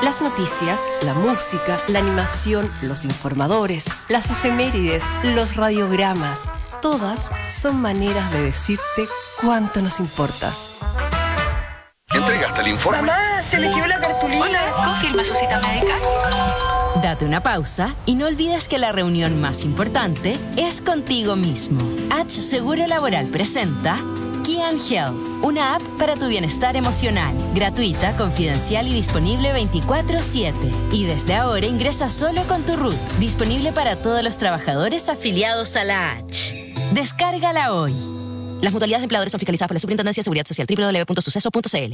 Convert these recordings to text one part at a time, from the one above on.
Las noticias, la música, la animación, los informadores, las efemérides, los radiogramas, todas son maneras de decirte cuánto nos importas. ¿Entregaste el informe? Mamá, se me quedó la cartulina. Hola, ¿confirma su cita médica? Date una pausa y no olvides que la reunión más importante es contigo mismo. H Seguro Laboral presenta Kian Health, una app para tu bienestar emocional, gratuita, confidencial y disponible 24/7. Y desde ahora ingresa solo con tu RUT, disponible para todos los trabajadores afiliados a la H. Descárgala hoy. Las mutualidades de empleadores son fiscalizadas por la Superintendencia de Seguridad Social, www.suceso.cl.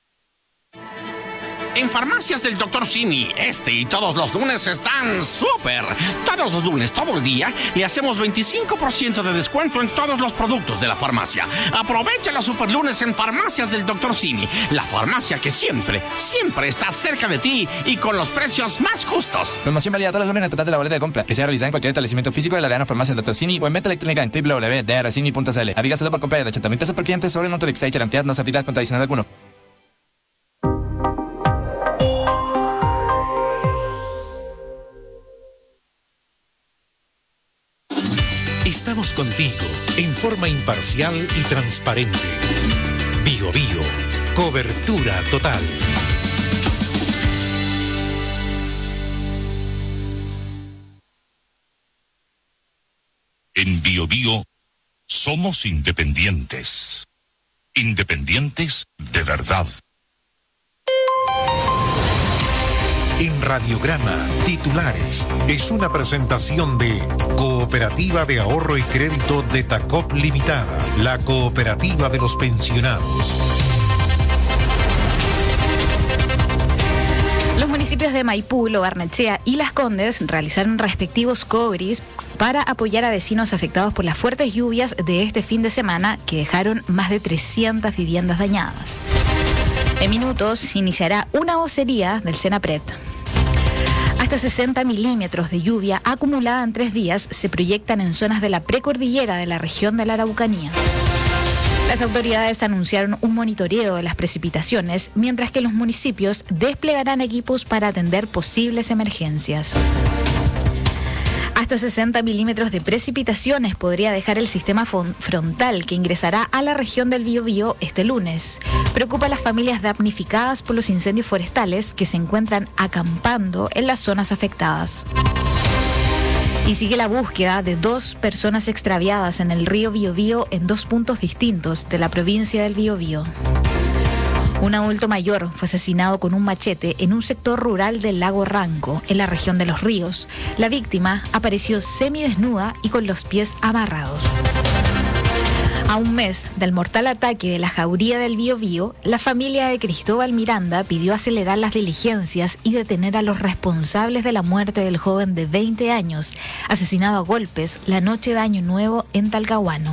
En Farmacias del Dr. Simi, este y todos los lunes están súper. Todos los lunes, todo el día, le hacemos 25% de descuento en todos los productos de la farmacia. Aprovecha los super lunes en Farmacias del Dr. Simi, la farmacia que siempre, siempre está cerca de ti y con los precios más justos. Promoción válida todos los lunes en el total de la boleta de compra, que sea realizada en cualquier establecimiento físico de la Arena Farmacia del Dr. Simi o en venta electrónica en www.drcimi.cl. Aplica solo por compra de 80.000 pesos por cliente sobre Notorix y cantidad no se aplica con adicional alguno. Estamos contigo en forma imparcial y transparente. Bio Bio, cobertura total. En Bio Bio somos independientes. Independientes de verdad. En Radiograma, titulares, es una presentación de Cooperativa de Ahorro y Crédito de Tacop Limitada, la cooperativa de los pensionados. Los municipios de Maipú, Lo Barnechea y Las Condes realizaron respectivos cobris para apoyar a vecinos afectados por las fuertes lluvias de este fin de semana que dejaron más de 300 viviendas dañadas. En minutos iniciará una vocería del Senapred. Hasta 60 milímetros de lluvia acumulada en 3 días se proyectan en zonas de la precordillera de la región de la Araucanía. Las autoridades anunciaron un monitoreo de las precipitaciones, mientras que los municipios desplegarán equipos para atender posibles emergencias. Hasta 60 milímetros de precipitaciones podría dejar el sistema frontal que ingresará a la región del Biobío este lunes. Preocupa a las familias damnificadas por los incendios forestales que se encuentran acampando en las zonas afectadas. Y sigue la búsqueda de 2 personas extraviadas en el río Biobío en 2 puntos distintos de la provincia del Biobío. Un adulto mayor fue asesinado con un machete en un sector rural del lago Ranco, en la región de Los Ríos. La víctima apareció semidesnuda y con los pies amarrados. A un mes del mortal ataque de la jauría del Biobío, la familia de Cristóbal Miranda pidió acelerar las diligencias y detener a los responsables de la muerte del joven de 20 años, asesinado a golpes la noche de Año Nuevo en Talcahuano.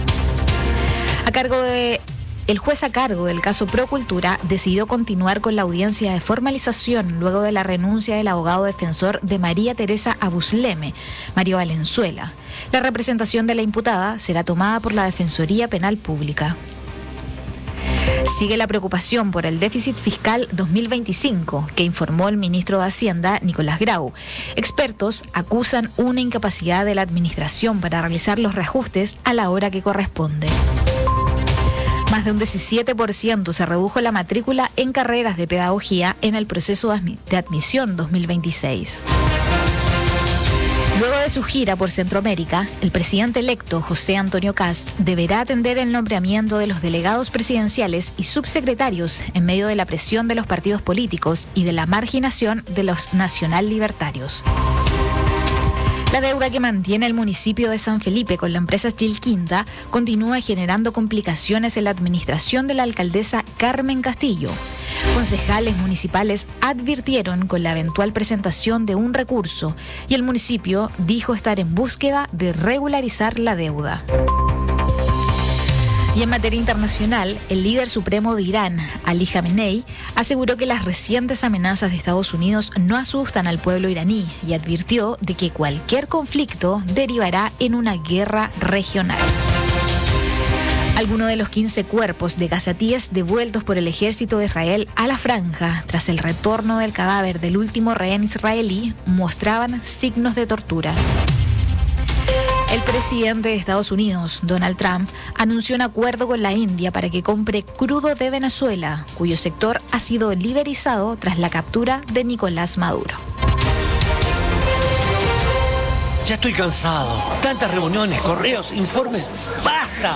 El juez a cargo del caso Procultura decidió continuar con la audiencia de formalización luego de la renuncia del abogado defensor de María Teresa Abusleme, Mario Valenzuela. La representación de la imputada será tomada por la Defensoría Penal Pública. Sigue la preocupación por el déficit fiscal 2025 que informó el ministro de Hacienda, Nicolás Grau. Expertos acusan una incapacidad de la administración para realizar los reajustes a la hora que corresponde. Más de un 17% se redujo la matrícula en carreras de pedagogía en el proceso de admisión 2026. Luego de su gira por Centroamérica, el presidente electo José Antonio Kast deberá atender el nombramiento de los delegados presidenciales y subsecretarios en medio de la presión de los partidos políticos y de la marginación de los nacional libertarios. La deuda que mantiene el municipio de San Felipe con la empresa Chilquinta continúa generando complicaciones en la administración de la alcaldesa Carmen Castillo. Concejales municipales advirtieron con la eventual presentación de un recurso y el municipio dijo estar en búsqueda de regularizar la deuda. Y en materia internacional, el líder supremo de Irán, Ali Khamenei, aseguró que las recientes amenazas de Estados Unidos no asustan al pueblo iraní y advirtió de que cualquier conflicto derivará en una guerra regional. Algunos de los 15 cuerpos de gazatíes devueltos por el ejército de Israel a la franja tras el retorno del cadáver del último rehén israelí mostraban signos de tortura. El presidente de Estados Unidos, Donald Trump, anunció un acuerdo con la India para que compre crudo de Venezuela, cuyo sector ha sido liberalizado tras la captura de Nicolás Maduro. Ya estoy cansado. Tantas reuniones, correos, informes. ¡Basta!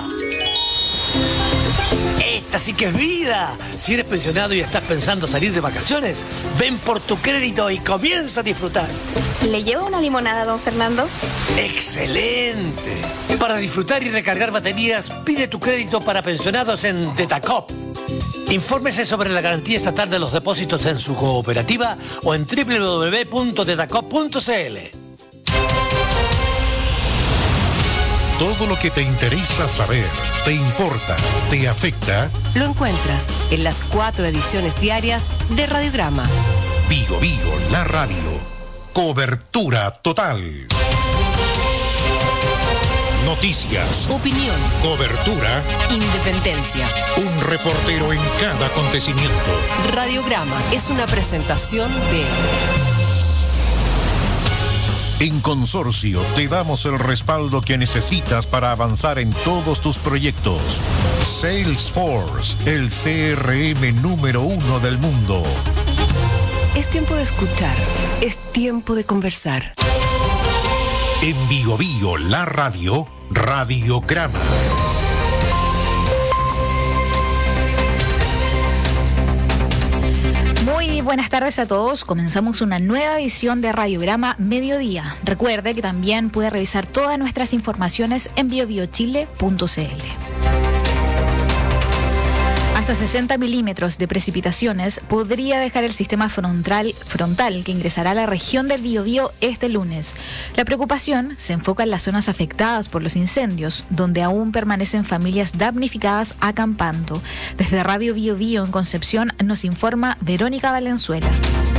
Esta sí que es vida. Si eres pensionado y estás pensando salir de vacaciones, ven por tu crédito y comienza a disfrutar. ¿Le llevo una limonada, don Fernando? ¡Excelente! Para disfrutar y recargar baterías, pide tu crédito para pensionados en Detacop. Infórmese sobre la garantía estatal de los depósitos en su cooperativa o en www.detacop.cl. Todo lo que te interesa saber, te importa, te afecta, lo encuentras en las 4 ediciones diarias de Radiograma. Vigo Vigo, la radio. Cobertura total. Noticias. Opinión. Cobertura. Independencia. Un reportero en cada acontecimiento. Radiograma es una presentación de... En Consorcio te damos el respaldo que necesitas para avanzar en todos tus proyectos. Salesforce, el CRM número 1 del mundo. Es tiempo de escuchar, es tiempo de conversar. En Vigo Vigo, la radio, Radiograma. Muy buenas tardes a todos. Comenzamos una nueva edición de Radiograma Mediodía. Recuerde que también puede revisar todas nuestras informaciones en biobiochile.cl. Hasta 60 milímetros de precipitaciones podría dejar el sistema frontal que ingresará a la región del Biobío este lunes. La preocupación se enfoca en las zonas afectadas por los incendios, donde aún permanecen familias damnificadas acampando. Desde Radio Biobío en Concepción nos informa Verónica Valenzuela.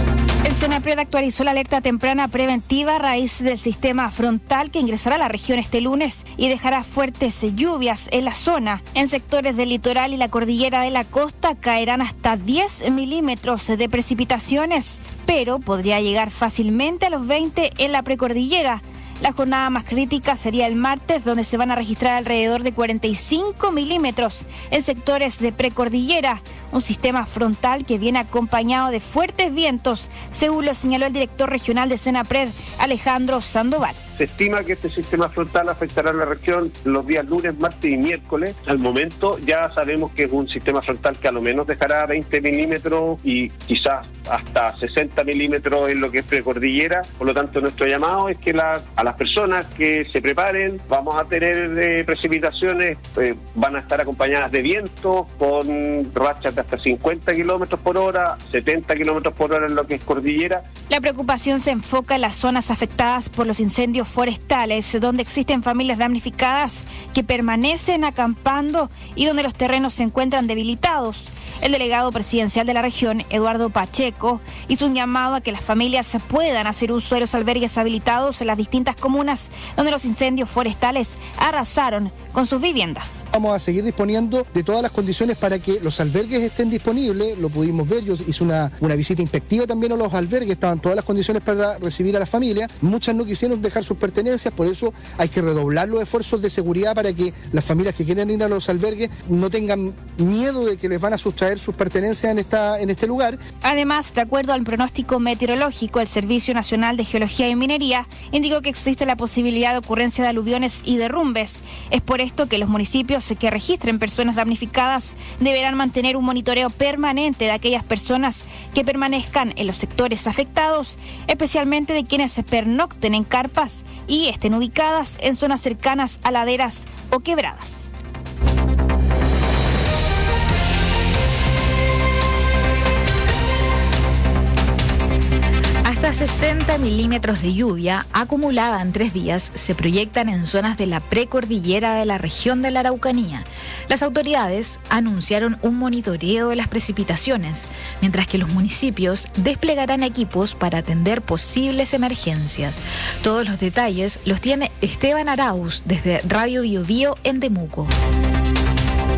El Senapred actualizó la alerta temprana preventiva a raíz del sistema frontal que ingresará a la región este lunes y dejará fuertes lluvias en la zona. En sectores del litoral y la cordillera de la costa caerán hasta 10 milímetros de precipitaciones, pero podría llegar fácilmente a los 20 en la precordillera. La jornada más crítica sería el martes, donde se van a registrar alrededor de 45 milímetros en sectores de precordillera. Un sistema frontal que viene acompañado de fuertes vientos, según lo señaló el director regional de Senapred, Alejandro Sandoval. Se estima que este sistema frontal afectará a la región los días lunes, martes y miércoles. Al momento ya sabemos que es un sistema frontal que a lo menos dejará 20 milímetros y quizás hasta 60 milímetros en lo que es precordillera. Por lo tanto, nuestro llamado es que a las personas que se preparen, vamos a tener precipitaciones, van a estar acompañadas de vientos con rachas de hasta 50 kilómetros por hora, 70 kilómetros por hora en lo que es cordillera. La preocupación se enfoca en las zonas afectadas por los incendios forestales, donde existen familias damnificadas que permanecen acampando y donde los terrenos se encuentran debilitados. El delegado presidencial de la región, Eduardo Pacheco, hizo un llamado a que las familias puedan hacer uso de los albergues habilitados en las distintas comunas donde los incendios forestales arrasaron con sus viviendas. Vamos a seguir disponiendo de todas las condiciones para que los albergues estén disponibles. Lo pudimos ver, yo hice una visita inspectiva también a los albergues, estaban todas las condiciones para recibir a las familias. Muchas no quisieron dejar sus pertenencias, por eso hay que redoblar los esfuerzos de seguridad para que las familias que quieren ir a los albergues no tengan miedo de que les van a sustraer sus pertenencias en este lugar. Además, de acuerdo al pronóstico meteorológico, el Servicio Nacional de Geología y Minería indicó que existe la posibilidad de ocurrencia de aluviones y derrumbes. Es por esto que los municipios que registren personas damnificadas deberán mantener un monitoreo permanente de aquellas personas que permanezcan en los sectores afectados, especialmente de quienes se pernocten en carpas y estén ubicadas en zonas cercanas a laderas o quebradas. Hasta 60 milímetros de lluvia acumulada en 3 días se proyectan en zonas de la precordillera de la región de la Araucanía. Las autoridades anunciaron un monitoreo de las precipitaciones, mientras que los municipios desplegarán equipos para atender posibles emergencias. Todos los detalles los tiene Esteban Arauz desde Radio Biobío en Temuco.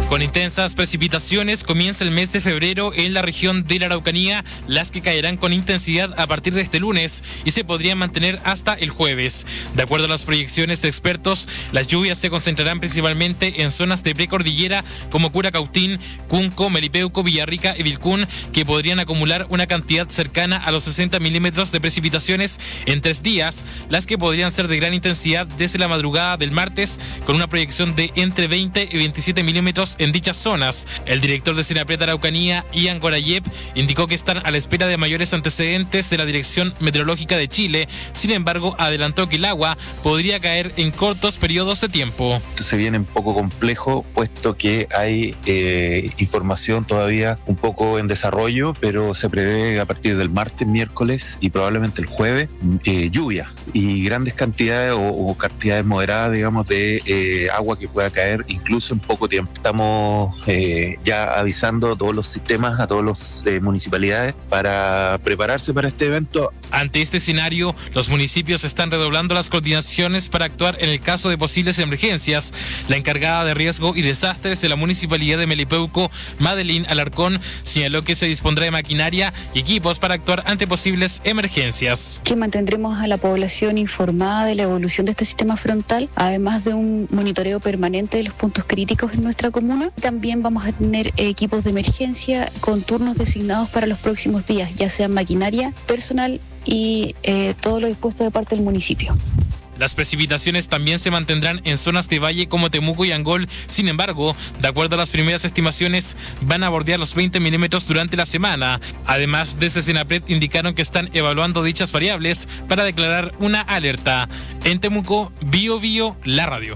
Con intensas precipitaciones comienza el mes de febrero en la región de la Araucanía, las que caerán con intensidad a partir de este lunes y se podrían mantener hasta el jueves. De acuerdo a las proyecciones de expertos, las lluvias se concentrarán principalmente en zonas de precordillera como Curacautín, Cunco, Melipeuco, Villarrica y Vilcún, que podrían acumular una cantidad cercana a los 60 milímetros de precipitaciones en 3 días, las que podrían ser de gran intensidad desde la madrugada del martes, con una proyección de entre 20 y 27 milímetros en dichas zonas. El director de Senapred Araucanía, Ian Gorayeb, indicó que están a la espera de mayores antecedentes de la Dirección Meteorológica de Chile. Sin embargo, adelantó que el agua podría caer en cortos periodos de tiempo. Se viene un poco complejo, puesto que hay información todavía un poco en desarrollo, pero se prevé a partir del martes, miércoles y probablemente el jueves lluvia y grandes cantidades o cantidades moderadas, digamos, de agua que pueda caer incluso en poco tiempo. Estamos ya avisando a todos los sistemas, a todas las municipalidades para prepararse para este evento. Ante este escenario, los municipios están redoblando las coordinaciones para actuar en el caso de posibles emergencias. La encargada de riesgo y desastres de la municipalidad de Melipeuco, Madeline Alarcón, señaló que se dispondrá de maquinaria y equipos para actuar ante posibles emergencias. Que mantendremos a la población informada de la evolución de este sistema frontal, además de un monitoreo permanente de los puntos críticos en nuestra comuna. También vamos a tener equipos de emergencia con turnos designados para los próximos días, ya sea maquinaria, personal y todo lo dispuesto de parte del municipio. Las precipitaciones también se mantendrán en zonas de valle como Temuco y Angol. Sin embargo, de acuerdo a las primeras estimaciones, van a bordear los 20 milímetros durante la semana. Además, desde Senapred indicaron que están evaluando dichas variables para declarar una alerta. En Temuco, Bio Bio, la radio.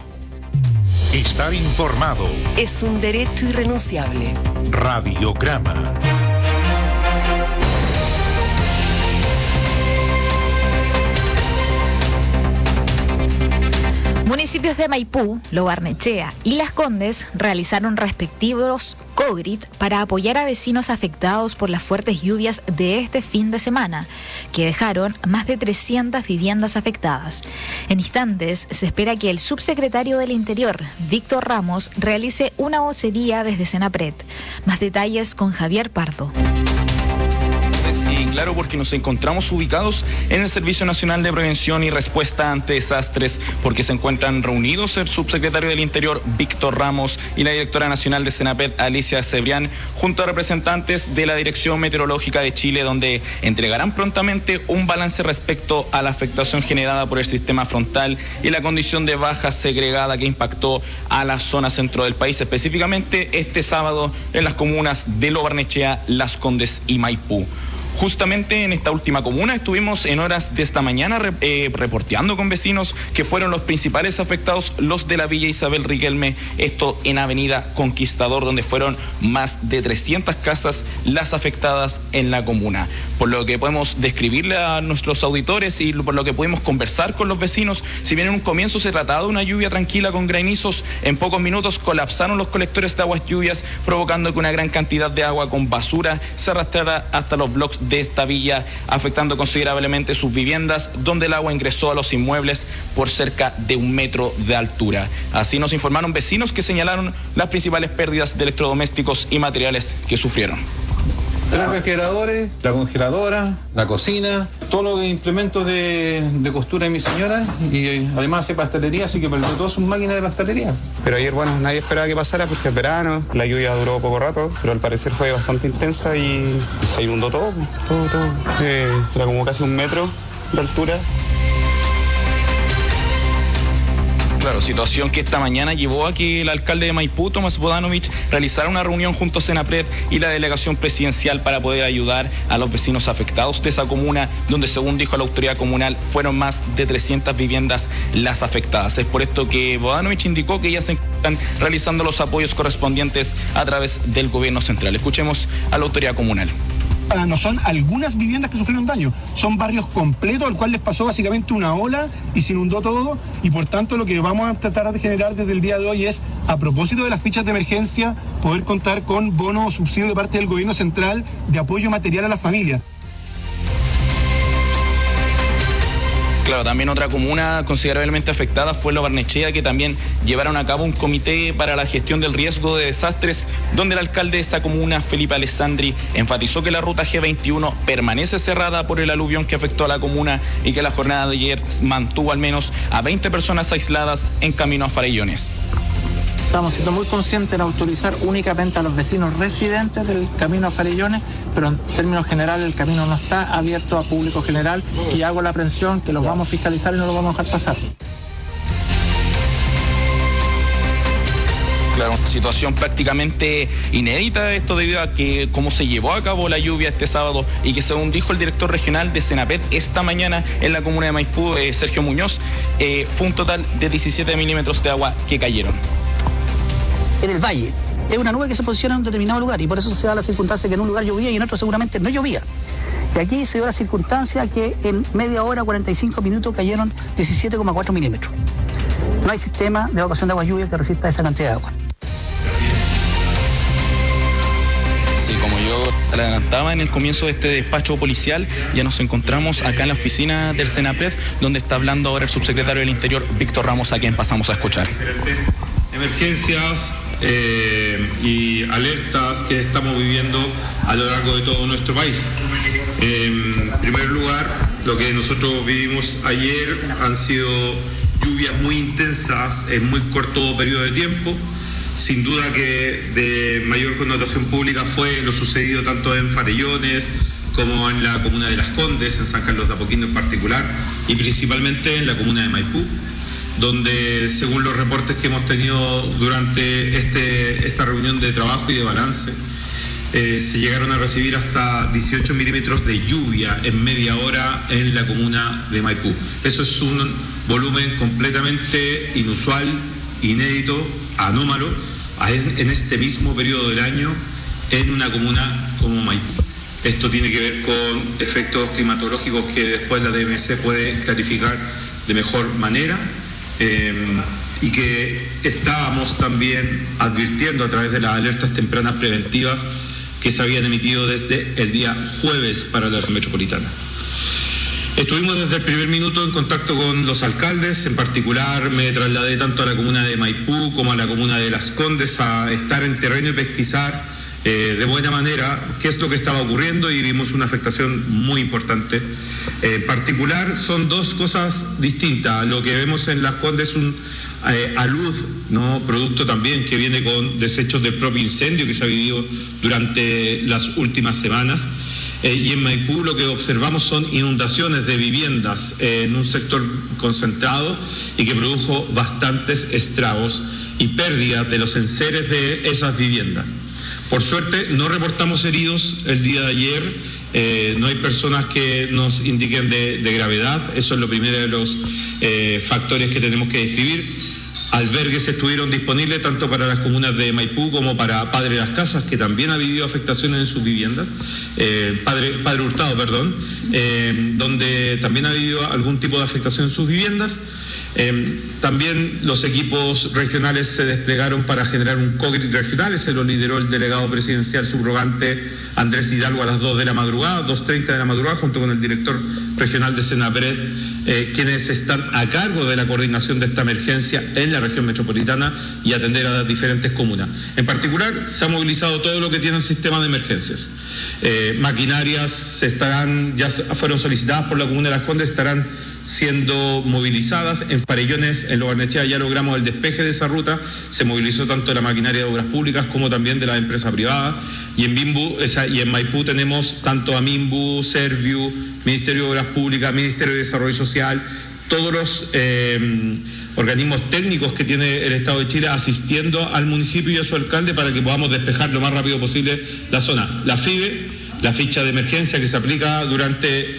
Estar informado es un derecho irrenunciable. Radiograma. Municipios de Maipú, Lo Barnechea y Las Condes realizaron respectivos COGRIT para apoyar a vecinos afectados por las fuertes lluvias de este fin de semana, que dejaron más de 300 viviendas afectadas. En instantes, se espera que el subsecretario del Interior, Víctor Ramos, realice una vocería desde Senapred. Más detalles con Javier Pardo. Y claro, porque nos encontramos ubicados en el Servicio Nacional de Prevención y Respuesta ante Desastres, porque se encuentran reunidos el subsecretario del Interior, Víctor Ramos, y la directora nacional de Senapred, Alicia Cebrián, junto a representantes de la Dirección Meteorológica de Chile, donde entregarán prontamente un balance respecto a la afectación generada por el sistema frontal y la condición de baja segregada que impactó a la zona centro del país, específicamente este sábado en las comunas de Lo Barnechea, Las Condes y Maipú. Justamente en esta última comuna estuvimos en horas de esta mañana reporteando con vecinos que fueron los principales afectados, los de la Villa Isabel Riquelme, esto en Avenida Conquistador, donde fueron más de 300 casas las afectadas en la comuna. Por lo que podemos describirle a nuestros auditores y por lo que pudimos conversar con los vecinos, si bien en un comienzo se trataba de una lluvia tranquila con granizos, en pocos minutos colapsaron los colectores de aguas lluvias, provocando que una gran cantidad de agua con basura se arrastrara hasta los bloques de esta villa, afectando considerablemente sus viviendas, donde el agua ingresó a los inmuebles por cerca de 1 metro de altura. Así nos informaron vecinos que señalaron las principales pérdidas de electrodomésticos y materiales que sufrieron. 3 refrigeradores, la congeladora, la cocina, todos los implementos de costura de mi señora, y además hace pastelería, así que perdió todas sus máquinas de pastelería. Pero ayer, bueno, nadie esperaba que pasara porque es verano, la lluvia duró poco rato, pero al parecer fue bastante intensa y se inundó todo. Era como casi 1 metro de altura. Claro, situación que esta mañana llevó a que el alcalde de Maipú, Tomás Bodanovich, realizara una reunión junto a Senapred y la delegación presidencial para poder ayudar a los vecinos afectados de esa comuna, donde según dijo la autoridad comunal fueron más de 300 viviendas las afectadas. Es por esto que Bodanovich indicó que ya se están realizando los apoyos correspondientes a través del gobierno central. Escuchemos a la autoridad comunal. No son algunas viviendas que sufrieron daño, son barrios completos al cual les pasó básicamente una ola y se inundó todo, y por tanto lo que vamos a tratar de generar desde el día de hoy es, a propósito de las fichas de emergencia, poder contar con bono o subsidio de parte del gobierno central de apoyo material a las familias. Claro, también otra comuna considerablemente afectada fue Lo Barnechea, que también llevaron a cabo un comité para la gestión del riesgo de desastres, donde el alcalde de esa comuna, Felipe Alessandri, enfatizó que la ruta G21 permanece cerrada por el aluvión que afectó a la comuna y que la jornada de ayer mantuvo al menos a 20 personas aisladas en camino a Farellones. Estamos siendo muy conscientes de autorizar únicamente a los vecinos residentes del camino a Farellones, pero en términos generales el camino no está abierto a público general y hago la aprehensión que los vamos a fiscalizar y no los vamos a dejar pasar. Claro, una situación prácticamente inédita, esto debido a que como se llevó a cabo la lluvia este sábado y que según dijo el director regional de Senapred esta mañana en la comuna de Maipú, Sergio Muñoz, fue un total de 17 milímetros de agua que cayeron. En el valle. Es una nube que se posiciona en un determinado lugar y por eso se da la circunstancia que en un lugar llovía y en otro seguramente no llovía. Y aquí se dio la circunstancia que en media hora, 45 minutos, cayeron 17,4 milímetros. No hay sistema de evacuación de agua lluvia que resista esa cantidad de agua. Sí, como yo adelantaba en el comienzo de este despacho policial, ya nos encontramos acá en la oficina del Senapred, donde está hablando ahora el subsecretario del Interior, Víctor Ramos, a quien pasamos a escuchar. Emergencias y alertas que estamos viviendo a lo largo de todo nuestro país. En primer lugar, lo que nosotros vivimos ayer han sido lluvias muy intensas en muy corto periodo de tiempo. Sin duda que de mayor connotación pública fue lo sucedido tanto en Farellones como en la comuna de Las Condes, en San Carlos de Apoquindo en particular, y principalmente en la comuna de Maipú, donde según los reportes que hemos tenido durante esta reunión de trabajo y de balance, se llegaron a recibir hasta 18 milímetros de lluvia en media hora en la comuna de Maipú. Eso es un volumen completamente inusual, inédito, anómalo, en este mismo periodo del año en una comuna como Maipú. Esto tiene que ver con efectos climatológicos que después la DMC puede clarificar de mejor manera. Y que estábamos también advirtiendo a través de las alertas tempranas preventivas que se habían emitido desde el día jueves para la región metropolitana. Estuvimos desde el primer minuto en contacto con los alcaldes, en particular me trasladé tanto a la comuna de Maipú como a la comuna de Las Condes a estar en terreno y pesquisar de buena manera qué es lo que estaba ocurriendo y vimos una afectación muy importante. En particular son dos cosas distintas. Lo que vemos en Las Condes es un alud, ¿no? Producto también que viene con desechos del propio incendio que se ha vivido durante las últimas semanas. Y en Maipú lo que observamos son inundaciones de viviendas en un sector concentrado y que produjo bastantes estragos y pérdidas de los enseres de esas viviendas. Por suerte no reportamos heridos el día de ayer, no hay personas que nos indiquen de gravedad, eso es lo primero de los factores que tenemos que describir. Albergues estuvieron disponibles tanto para las comunas de Maipú como para Padre Las Casas, que también ha vivido afectaciones en sus viviendas, Padre Hurtado, perdón, donde también ha habido algún tipo de afectación en sus viviendas. También los equipos regionales se desplegaron para generar un COGRI regional, ese lo lideró el delegado presidencial subrogante Andrés Hidalgo a las 2 de la madrugada, 2:30 de la madrugada, junto con el director regional de Senapred, quienes están a cargo de la coordinación de esta emergencia en la región metropolitana y atender a las diferentes comunas. En particular, se ha movilizado todo lo que tiene el sistema de emergencias. Maquinarias ya fueron solicitadas por la comuna de Las Condes, estarán siendo movilizadas. En Farellones, en Lo Barnechea, ya logramos el despeje de esa ruta, se movilizó tanto la maquinaria de obras públicas como también de la empresa privada, y en Maipú tenemos tanto a Minbu, Serviu, Ministerio de Obras Públicas, Ministerio de Desarrollo Social, todos los organismos técnicos que tiene el Estado de Chile asistiendo al municipio y a su alcalde para que podamos despejar lo más rápido posible la zona. La FIBE, la ficha de emergencia que se aplica durante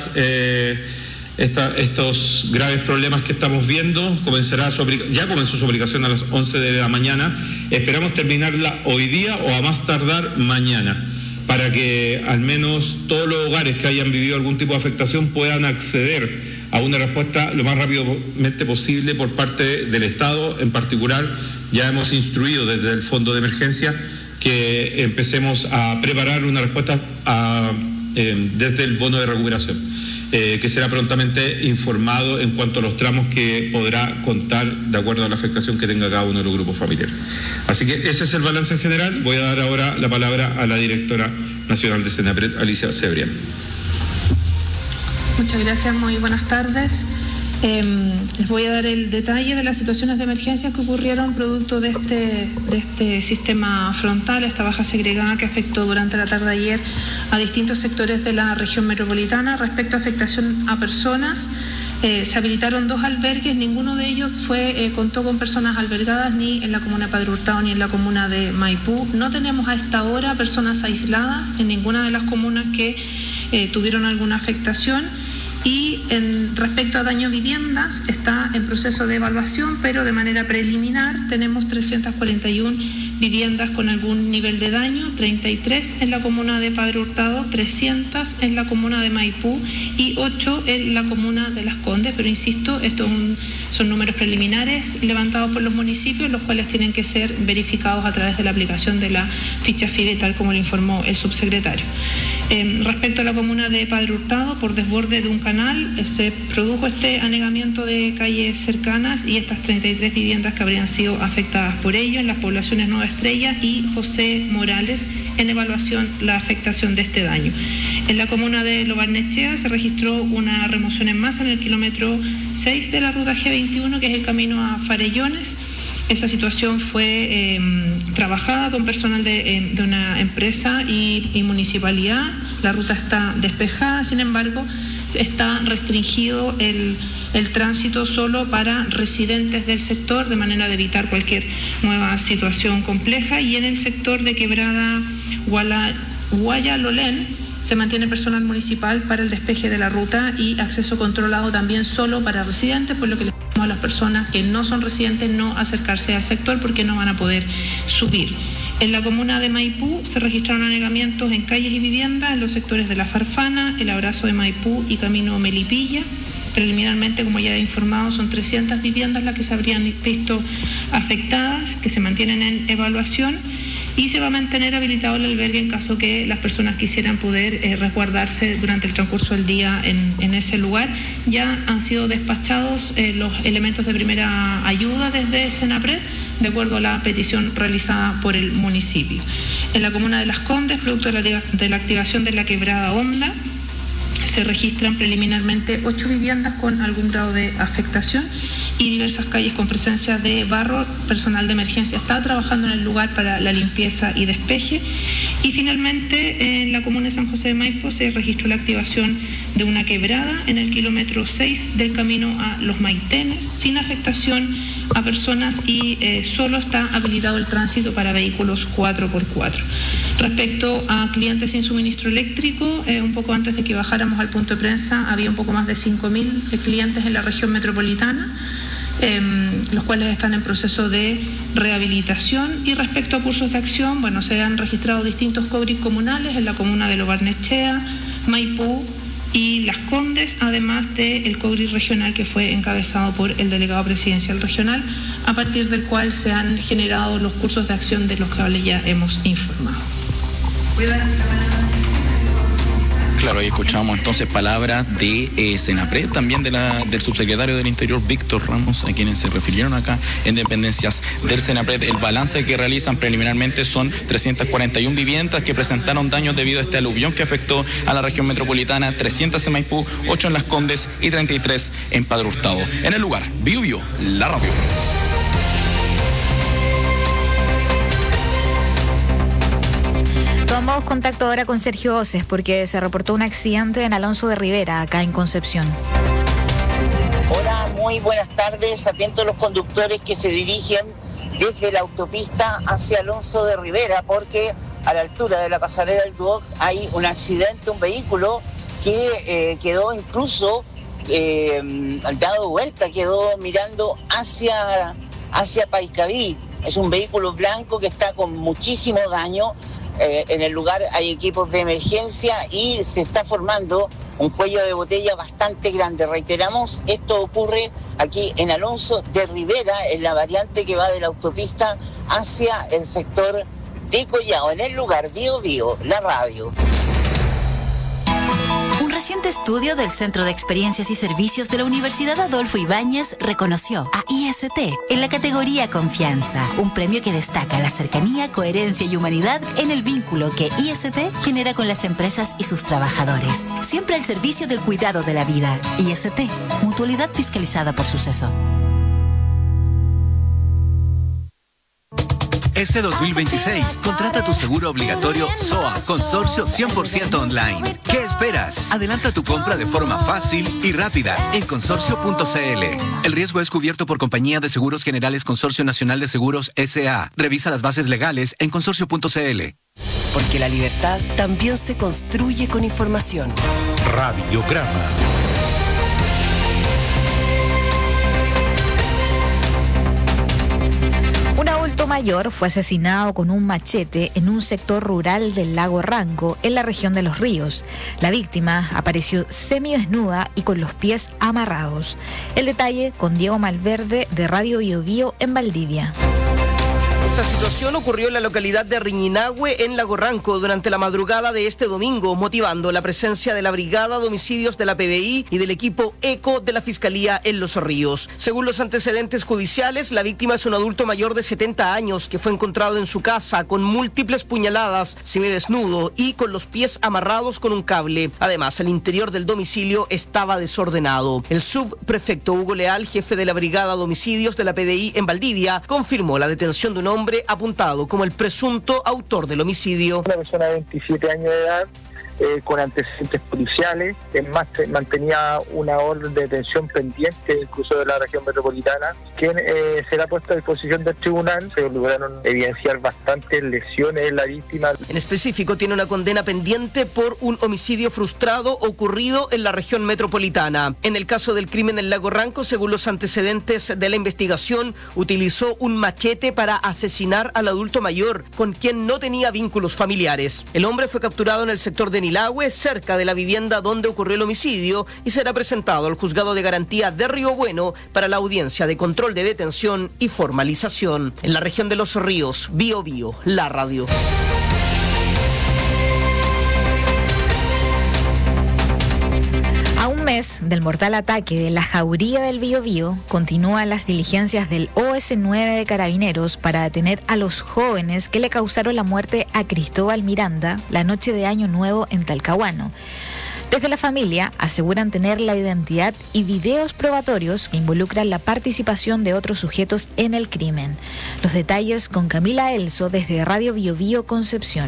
estos graves problemas que estamos viendo, ya comenzó su aplicación a las 11 de la mañana, esperamos terminarla hoy día o a más tardar mañana, para que al menos todos los hogares que hayan vivido algún tipo de afectación puedan acceder a una respuesta lo más rápidamente posible por parte del Estado. En particular, ya hemos instruido desde el Fondo de Emergencia que empecemos a preparar una respuesta desde el bono de recuperación. que será prontamente informado en cuanto a los tramos que podrá contar de acuerdo a la afectación que tenga cada uno de los grupos familiares. Así que ese es el balance en general. Voy a dar ahora la palabra a la directora nacional de Senapred, Alicia Cebrián. Muchas gracias, muy buenas tardes. Les voy a dar el detalle de las situaciones de emergencia que ocurrieron producto de este sistema frontal, esta baja segregada que afectó durante la tarde de ayer a distintos sectores de la región metropolitana. Respecto a afectación a personas, se habilitaron 2 albergues, ninguno de ellos contó con personas albergadas ni en la comuna de Padre Hurtado ni en la comuna de Maipú. No tenemos a esta hora personas aisladas en ninguna de las comunas que tuvieron alguna afectación. Y respecto a daño a viviendas, está en proceso de evaluación, pero de manera preliminar tenemos 341 viviendas con algún nivel de daño, 33 en la comuna de Padre Hurtado, 300 en la comuna de Maipú y 8 en la comuna de Las Condes, pero insisto, estos son números preliminares levantados por los municipios, los cuales tienen que ser verificados a través de la aplicación de la ficha FIDE, tal como lo informó el subsecretario. Respecto a la comuna de Padre Hurtado, por desborde de un canal, se produjo este anegamiento de calles cercanas y estas 33 viviendas que habrían sido afectadas por ello en las poblaciones Nueva Estrella y José Morales, en evaluación la afectación de este daño. En la comuna de Lo Barnechea se registró una remoción en masa en el kilómetro 6 de la ruta G21, que es el camino a Farellones. Esa situación fue trabajada con personal de una empresa y municipalidad. La ruta está despejada, sin embargo, está restringido el tránsito solo para residentes del sector, de manera de evitar cualquier nueva situación compleja. Y en el sector de Quebrada Guayalolén se mantiene personal municipal para el despeje de la ruta y acceso controlado también solo para residentes, por lo que les pedimos a las personas que no son residentes no acercarse al sector porque no van a poder subir. En la comuna de Maipú se registraron anegamientos en calles y viviendas en los sectores de La Farfana, El Abrazo de Maipú y Camino Melipilla. Preliminarmente, como ya he informado, son 300 viviendas las que se habrían visto afectadas, que se mantienen en evaluación, y se va a mantener habilitado el albergue en caso que las personas quisieran poder resguardarse durante el transcurso del día en ese lugar. Ya han sido despachados los elementos de primera ayuda desde Senapred, de acuerdo a la petición realizada por el municipio. En la comuna de Las Condes, producto de la activación de la quebrada Honda, se registran preliminarmente 8 viviendas con algún grado de afectación y diversas calles con presencia de barro. Personal de emergencia está trabajando en el lugar para la limpieza y despeje. Y finalmente, en la comuna de San José de Maipo se registró la activación de una quebrada en el kilómetro 6 del camino a Los Maitenes, sin afectación a personas y solo está habilitado el tránsito para vehículos 4x4. Respecto a clientes sin suministro eléctrico, un poco antes de que bajáramos al punto de prensa, había un poco más de 5.000 clientes en la región metropolitana, los cuales están en proceso de rehabilitación. Y respecto a cursos de acción, bueno, se han registrado distintos cobris comunales en la comuna de Lo Barnechea, Maipú y Las Condes, además del COGRI regional que fue encabezado por el delegado presidencial regional, a partir del cual se han generado los cursos de acción de los cuales ya hemos informado. Claro, ahí escuchamos entonces palabras de Senapred, también del subsecretario del Interior, Víctor Ramos, a quienes se refirieron acá en dependencias del Senapred. El balance que realizan preliminarmente son 341 viviendas que presentaron daños debido a este aluvión que afectó a la región metropolitana, 300 en Maipú, 8 en Las Condes y 33 en Padre Hurtado. En el lugar, Biobío, la radio. Tomamos contacto ahora con Sergio Oces porque se reportó un accidente en Alonso de Rivera, acá en Concepción. Hola, muy buenas tardes. Atentos los conductores que se dirigen desde la autopista hacia Alonso de Rivera, porque a la altura de la pasarela del Duoc hay un accidente, un vehículo que quedó incluso dado vuelta, quedó mirando hacia Paicaví. Es un vehículo blanco que está con muchísimo daño. En el lugar hay equipos de emergencia y se está formando un cuello de botella bastante grande. Reiteramos, esto ocurre aquí en Alonso de Rivera, en la variante que va de la autopista hacia el sector de Collao. En el lugar, Biobío, la radio. reciente estudio del Centro de Experiencias y Servicios de la Universidad Adolfo Ibáñez reconoció a IST en la categoría Confianza, un premio que destaca la cercanía, coherencia y humanidad en el vínculo que IST genera con las empresas y sus trabajadores. Siempre al servicio del cuidado de la vida. IST, mutualidad fiscalizada por Suceso. Este 2026, contrata tu seguro obligatorio SOA Consorcio 100% online. ¿Qué esperas? Adelanta tu compra de forma fácil y rápida en consorcio.cl. El riesgo es cubierto por Compañía de Seguros Generales Consorcio Nacional de Seguros S.A. Revisa las bases legales en consorcio.cl. Porque la libertad también se construye con información. Radiograma. Un adulto mayor fue asesinado con un machete en un sector rural del lago Ranco, en la región de Los Ríos. La víctima apareció semidesnuda y con los pies amarrados. El detalle con Diego Malverde de Radio Bio Bio en Valdivia. Esta situación ocurrió en la localidad de Riñinahue, en Lago Ranco, durante la madrugada de este domingo, motivando la presencia de la Brigada de Homicidios de la PDI y del equipo ECO de la Fiscalía en Los Ríos. Según los antecedentes judiciales, la víctima es un adulto mayor de 70 años que fue encontrado en su casa con múltiples puñaladas, semidesnudo y con los pies amarrados con un cable. Además, el interior del domicilio estaba desordenado. El subprefecto Hugo Leal, jefe de la Brigada de Homicidios de la PDI en Valdivia, confirmó la detención de un hombre apuntado como el presunto autor del homicidio. Una persona de 27 años de edad, con antecedentes policiales, es más, mantenía una orden de detención pendiente incluso de la región metropolitana, quien será puesta a disposición del tribunal. Se lograron evidenciar bastantes lesiones en la víctima. En específico, tiene una condena pendiente por un homicidio frustrado ocurrido en la región metropolitana. En el caso del crimen en Lago Ranco, según los antecedentes de la investigación, utilizó un machete para asesinar al adulto mayor, con quien no tenía vínculos familiares. El hombre fue capturado en el sector de Nilahue, cerca de la vivienda donde ocurrió el homicidio, y será presentado al Juzgado de Garantía de Río Bueno para la audiencia de control de detención y formalización. En la región de Los Ríos, Bio Bio, la radio. A un mes del mortal ataque de la Jauría del Biobío, continúan las diligencias del OS9 de Carabineros para detener a los jóvenes que le causaron la muerte a Cristóbal Miranda la noche de Año Nuevo en Talcahuano. Desde la familia aseguran tener la identidad y videos probatorios que involucran la participación de otros sujetos en el crimen. Los detalles con Camila Elso desde Radio Bio Bio Concepción.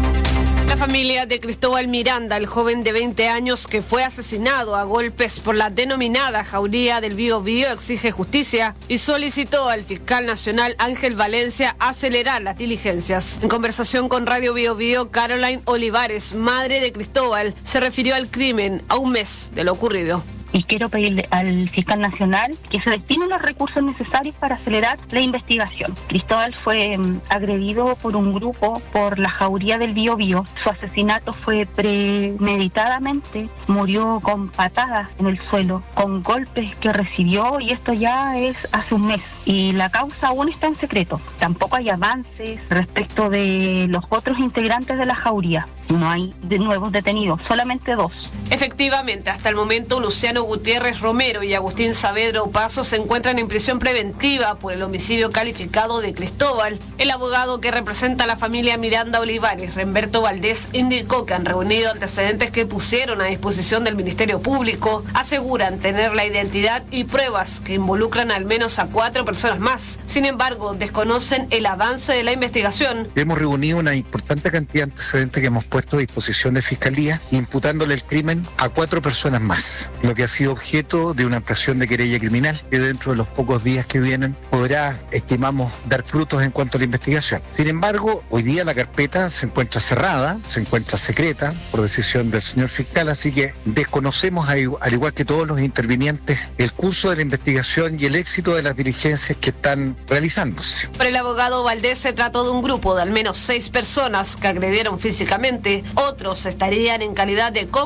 La familia de Cristóbal Miranda, el joven de 20 años que fue asesinado a golpes por la denominada Jauría del Biobío, exige justicia y solicitó al fiscal nacional Ángel Valencia acelerar las diligencias. En conversación con Radio Bio Bio, Caroline Olivares, madre de Cristóbal, se refirió al crimen a un mes de lo ocurrido. Y quiero pedirle al fiscal nacional que se destine los recursos necesarios para acelerar la investigación. Cristóbal fue agredido por un grupo por la Jauría del Biobío. Su asesinato fue premeditadamente, murió con patadas en el suelo, con golpes que recibió, y esto ya es hace un mes. Y la causa aún está en secreto. Tampoco hay avances respecto de los otros integrantes de la Jauría. No hay de nuevos detenidos, solamente 2. Efectivamente, hasta el momento Luciano Gutiérrez Romero y Agustín Saavedra Opazo se encuentran en prisión preventiva por el homicidio calificado de Cristóbal. El abogado que representa a la familia Miranda Olivares, Remberto Valdés, indicó que han reunido antecedentes que pusieron a disposición del Ministerio Público. Aseguran tener la identidad y pruebas que involucran al menos a 4 personas más. Sin embargo, desconocen el avance de la investigación. Hemos reunido una importante cantidad de antecedentes que hemos puesto a disposición de Fiscalía, imputándole el crimen a 4 personas más, lo que ha sido objeto de una ampliación de querella criminal que dentro de los pocos días que vienen podrá, estimamos, dar frutos en cuanto a la investigación. Sin embargo, hoy día la carpeta se encuentra cerrada, se encuentra secreta por decisión del señor fiscal, así que desconocemos, al igual que todos los intervinientes, el curso de la investigación y el éxito de las diligencias que están realizándose. Para el abogado Valdés, se trató de un grupo de al menos 6 personas que agredieron físicamente. Otros estarían en calidad de cómplices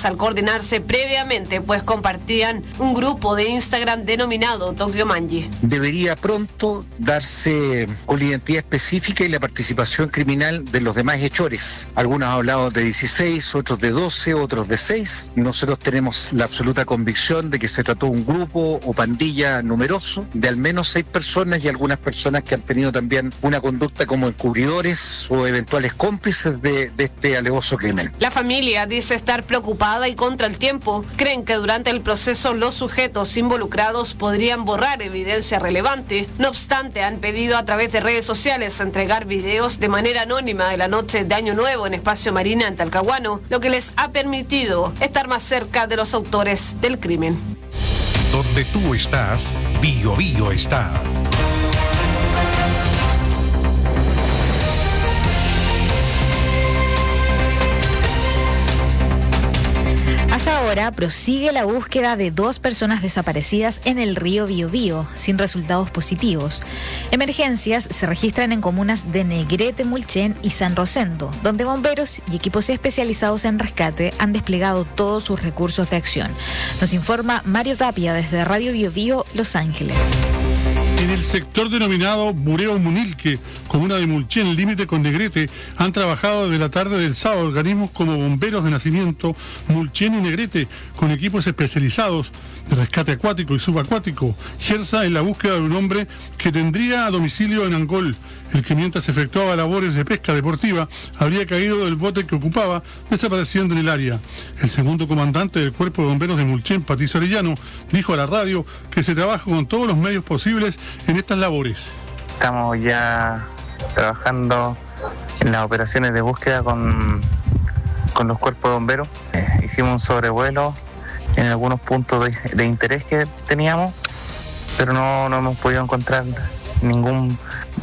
al coordinarse previamente, pues compartían un grupo de Instagram denominado Tokyo Manji. Debería pronto darse con la identidad específica y la participación criminal de los demás hechores. Algunos han hablado de 16, otros de 12, otros de 6. Nosotros tenemos la absoluta convicción de que se trató de un grupo o pandilla numeroso de al menos 6 personas y algunas personas que han tenido también una conducta como encubridores o eventuales cómplices de este alevoso crimen. La familia dice estar preocupada y contra el tiempo. Creen que durante el proceso los sujetos involucrados podrían borrar evidencia relevante. No obstante, han pedido a través de redes sociales entregar videos de manera anónima de la noche de Año Nuevo en Espacio Marina en Talcahuano, lo que les ha permitido estar más cerca de los autores del crimen. Donde tú estás, Bio Bio está. Hasta ahora prosigue la búsqueda de 2 personas desaparecidas en el río Biobío, sin resultados positivos. Emergencias se registran en comunas de Negrete, Mulchen y San Rosendo, donde bomberos y equipos especializados en rescate han desplegado todos sus recursos de acción. Nos informa Mario Tapia desde Radio Biobío, Los Ángeles. En el sector denominado Bureo Munilque, comuna de Mulchen, límite con Negrete, han trabajado desde la tarde del sábado organismos como Bomberos de Nacimiento, Mulchen y Negrete, con equipos especializados de rescate acuático y subacuático, GERSA, en la búsqueda de un hombre que tendría domicilio en Angol, el que mientras efectuaba labores de pesca deportiva habría caído del bote que ocupaba, desapareciendo en el área. El segundo comandante del Cuerpo de Bomberos de Mulchen, Patricio Arellano, dijo a la radio que se trabaja con todos los medios posibles en estas labores. Estamos ya trabajando en las operaciones de búsqueda con los cuerpos de bomberos. Hicimos un sobrevuelo en algunos puntos de interés que teníamos, pero no hemos podido encontrar ningún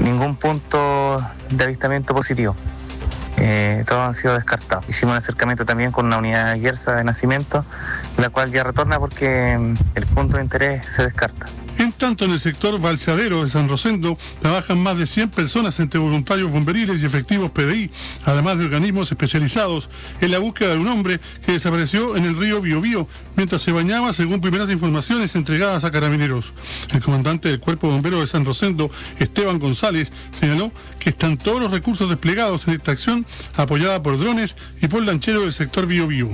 punto de avistamiento positivo. Todos han sido descartados. Hicimos un acercamiento también con una unidad de GERSA de nacimiento, la cual ya retorna porque el punto de interés se descarta. En tanto, en el sector balseadero de San Rosendo trabajan más de 100 personas entre voluntarios bomberiles y efectivos PDI, además de organismos especializados en la búsqueda de un hombre que desapareció en el río Biobío mientras se bañaba, según primeras informaciones entregadas a carabineros. El comandante del Cuerpo de Bomberos de San Rosendo, Esteban González, señaló que están todos los recursos desplegados en esta acción, apoyada por drones y por lancheros del sector Biobío.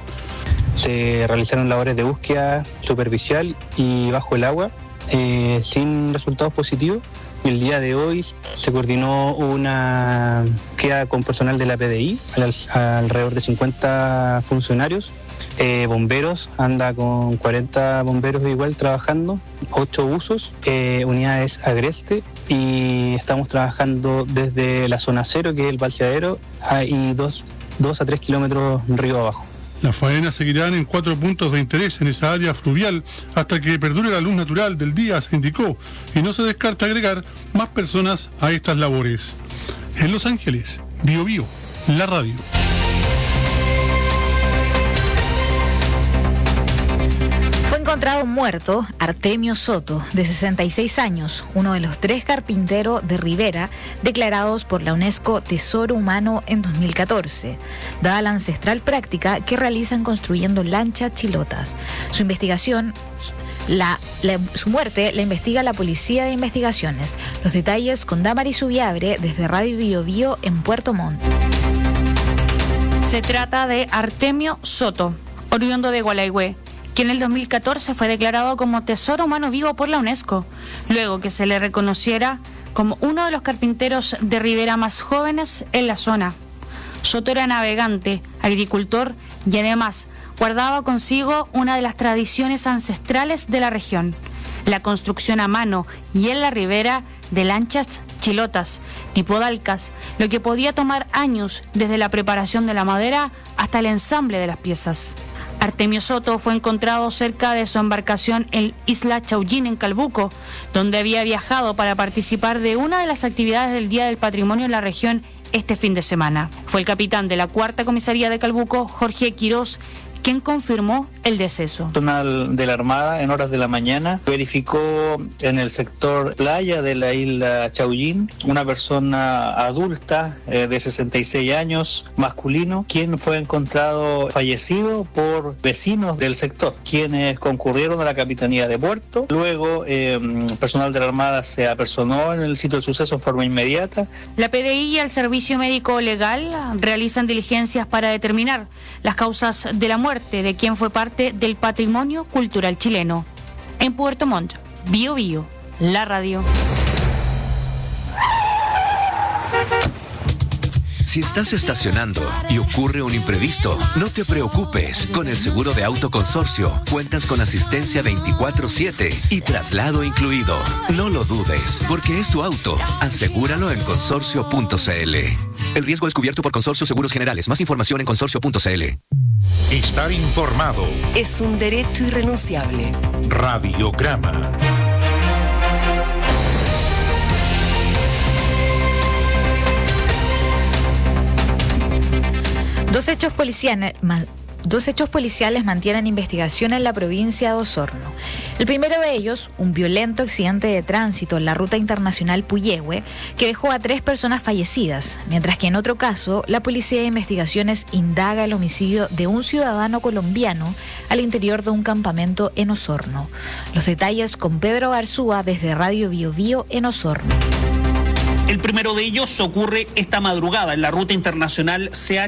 Se realizaron labores de búsqueda superficial y bajo el agua, sin resultados positivos. El día de hoy se coordinó una queda con personal de la PDI, alrededor de 50 funcionarios. Bomberos, anda con 40 bomberos igual trabajando, 8 buzos, unidades agreste, y estamos trabajando desde la zona 0, que es el balseadero, y 2 a 3 kilómetros río abajo. Las faenas seguirán en 4 puntos de interés en esa área fluvial hasta que perdure la luz natural del día, se indicó, y no se descarta agregar más personas a estas labores. En Los Ángeles, Bio Bio, la radio. Fue encontrado muerto Artemio Soto, de 66 años, uno de los 3 carpinteros de Rivera declarados por la UNESCO Tesoro Humano en 2014, dada la ancestral práctica que realizan construyendo lanchas chilotas. Su investigación, su muerte la investiga la Policía de Investigaciones. Los detalles con Damaris Ubiabre desde Radio Bio Bio en Puerto Montt. Se trata de Artemio Soto, oriundo de Gualeguay, que en el 2014 fue declarado como Tesoro Humano Vivo por la UNESCO, luego que se le reconociera como uno de los carpinteros de Rivera más jóvenes en la zona. Soto era navegante, agricultor y además guardaba consigo una de las tradiciones ancestrales de la región, la construcción a mano y en la ribera de lanchas chilotas, tipo dalcas, lo que podía tomar años desde la preparación de la madera hasta el ensamble de las piezas. Artemio Soto fue encontrado cerca de su embarcación en Isla Chaullín, en Calbuco, donde había viajado para participar de una de las actividades del Día del Patrimonio en la región este fin de semana. Fue el capitán de la 4ª Comisaría de Calbuco, Jorge Quirós, quien confirmó el deceso. Personal de la Armada en horas de la mañana verificó en el sector playa de la isla Chaullín una persona adulta de 66 años, masculino, quien fue encontrado fallecido por vecinos del sector, quienes concurrieron a la Capitanía de Puerto. Luego, personal de la Armada se apersonó en el sitio del suceso en forma inmediata. La PDI y el Servicio Médico Legal realizan diligencias para determinar las causas de la muerte de quien fue parte del patrimonio cultural chileno. En Puerto Montt, Bio Bio, la radio. Si estás estacionando y ocurre un imprevisto, no te preocupes. Con el seguro de auto Consorcio cuentas con asistencia 24/7 y traslado incluido. No lo dudes, porque es tu auto. Asegúralo en consorcio.cl. El riesgo es cubierto por Consorcio Seguros Generales. Más información en consorcio.cl. Estar informado es un derecho irrenunciable. Radiograma. Dos hechos policiales mantienen investigación en la provincia de Osorno. El primero de ellos, un violento accidente de tránsito en la ruta internacional Puyehue, que dejó a 3 personas fallecidas, mientras que en otro caso, la Policía de Investigaciones indaga el homicidio de un ciudadano colombiano al interior de un campamento en Osorno. Los detalles con Pedro Garzúa desde Radio Bio Bio en Osorno. El primero de ellos ocurre esta madrugada en la ruta internacional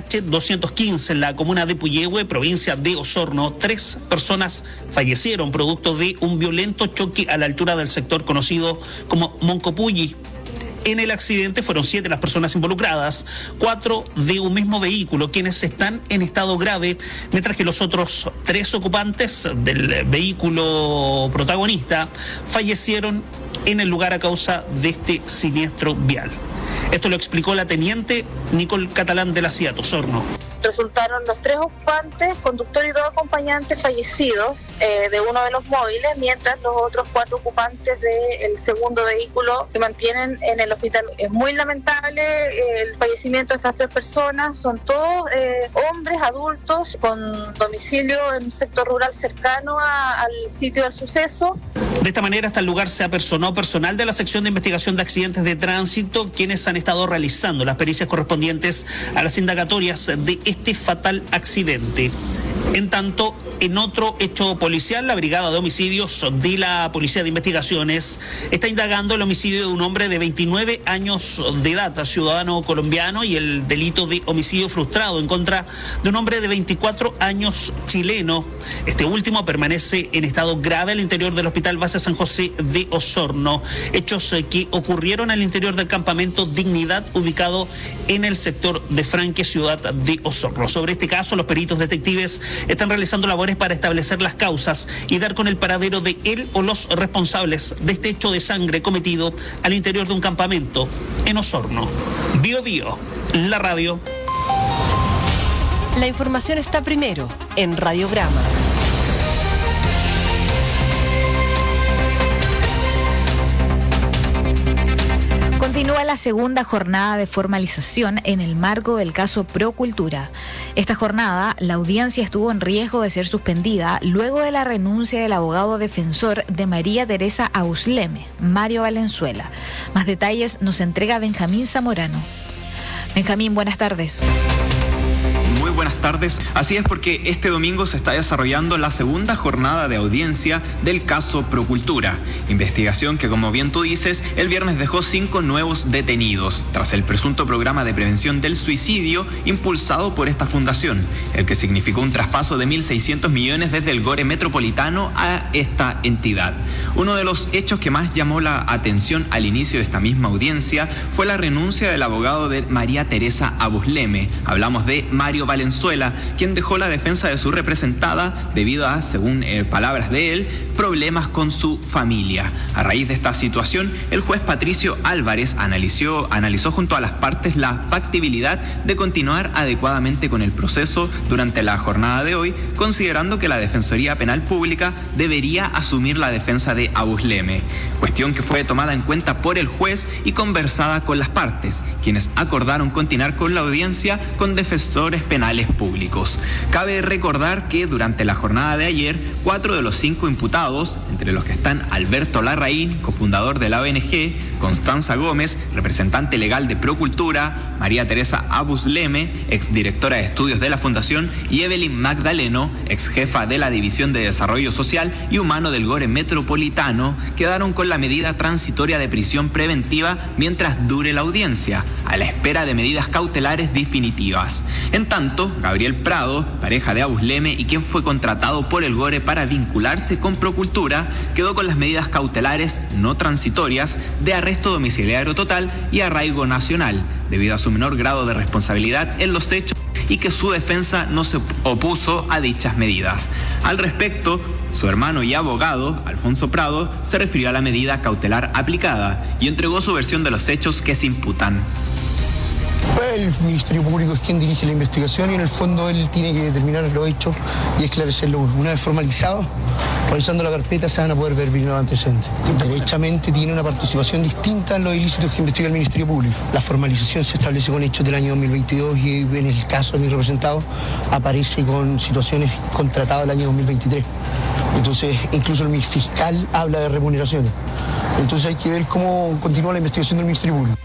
CH-215 en la comuna de Puyehue, provincia de Osorno. 3 personas fallecieron producto de un violento choque a la altura del sector conocido como Moncopulli. En el accidente fueron 7 las personas involucradas, 4 de un mismo vehículo, quienes están en estado grave, mientras que los otros 3 ocupantes del vehículo protagonista fallecieron en el lugar a causa de este siniestro vial. Esto lo explicó la teniente Nicole Catalán de la CIAT Osorno. Resultaron los 3 ocupantes, conductor y 2 acompañantes fallecidos de uno de los móviles, mientras los otros 4 ocupantes del segundo vehículo se mantienen en el hospital. Es muy lamentable el fallecimiento de estas 3 personas, son todos hombres adultos con domicilio en un sector rural cercano al sitio del suceso. De esta manera, hasta el lugar se apersonó personal de la sección de investigación de accidentes de tránsito, quienes han estado realizando las pericias correspondientes a las indagatorias de este fatal accidente. En tanto, en otro hecho policial, la Brigada de Homicidios de la Policía de Investigaciones está indagando el homicidio de un hombre de 29 años de edad, ciudadano colombiano, y el delito de homicidio frustrado en contra de un hombre de 24 años chileno. Este último permanece en estado grave al interior del Hospital Base San José de Osorno. Hechos que ocurrieron al interior del campamento Dignidad, ubicado en el sector de Franque, ciudad de Osorno. Sobre este caso, los peritos detectives están realizando labores para establecer las causas y dar con el paradero de él o los responsables de este hecho de sangre cometido al interior de un campamento en Osorno. Bio Bio, la radio. La información está primero en Radiograma. Continúa la segunda jornada de formalización en el marco del caso Procultura. Esta jornada, la audiencia estuvo en riesgo de ser suspendida luego de la renuncia del abogado defensor de María Teresa Ausleme, Mario Valenzuela. Más detalles nos entrega Benjamín Zamorano. Benjamín, buenas tardes. Muy buenas tardes. Así es, porque este domingo se está desarrollando la segunda jornada de audiencia del caso Procultura. Investigación que, como bien tú dices, el viernes dejó 5 nuevos detenidos tras el presunto programa de prevención del suicidio impulsado por esta fundación, el que significó un traspaso de 1.600 millones desde el GORE Metropolitano a esta entidad. Uno de los hechos que más llamó la atención al inicio de esta misma audiencia fue la renuncia del abogado de María Teresa Ausleme. Hablamos de Mario Valenzuela, quien dejó la defensa de su representada debido a, según palabras de él, problemas con su familia. A raíz de esta situación, el juez Patricio Álvarez analizó junto a las partes la factibilidad de continuar adecuadamente con el proceso durante la jornada de hoy, considerando que la Defensoría Penal Pública debería asumir la defensa de Ausleme, cuestión que fue tomada en cuenta por el juez y conversada con las partes, quienes acordaron continuar con la audiencia con defensores penales tribunales públicos. Cabe recordar que durante la jornada de ayer, 4 de los 5 imputados, entre los que están Alberto Larraín, cofundador de la ONG, Constanza Gómez, representante legal de Procultura, María Teresa Abusleme, exdirectora de estudios de la Fundación, y Evelyn Magdaleno, exjefa de la División de Desarrollo Social y Humano del GORE Metropolitano, quedaron con la medida transitoria de prisión preventiva mientras dure la audiencia, a la espera de medidas cautelares definitivas. En tanto, Gabriel Prado, pareja de Abusleme y quien fue contratado por el GORE para vincularse con Procultura, quedó con las medidas cautelares no transitorias de arresto domiciliario total y arraigo nacional, debido a su menor grado de responsabilidad en los hechos y que su defensa no se opuso a dichas medidas. Al respecto, su hermano y abogado, Alfonso Prado, se refirió a la medida cautelar aplicada y entregó su versión de los hechos que se imputan. El Ministerio Público es quien dirige la investigación y en el fondo él tiene que determinar los hechos y esclarecerlo. Una vez formalizado, revisando la carpeta se van a poder ver bien los antecedentes. Derechamente tiene una participación distinta en los ilícitos que investiga el Ministerio Público. La formalización se establece con hechos del año 2022 y en el caso de mi representado aparece con situaciones contratadas del año 2023. Entonces, incluso el fiscal habla de remuneraciones. Entonces hay que ver cómo continúa la investigación del Ministerio Público.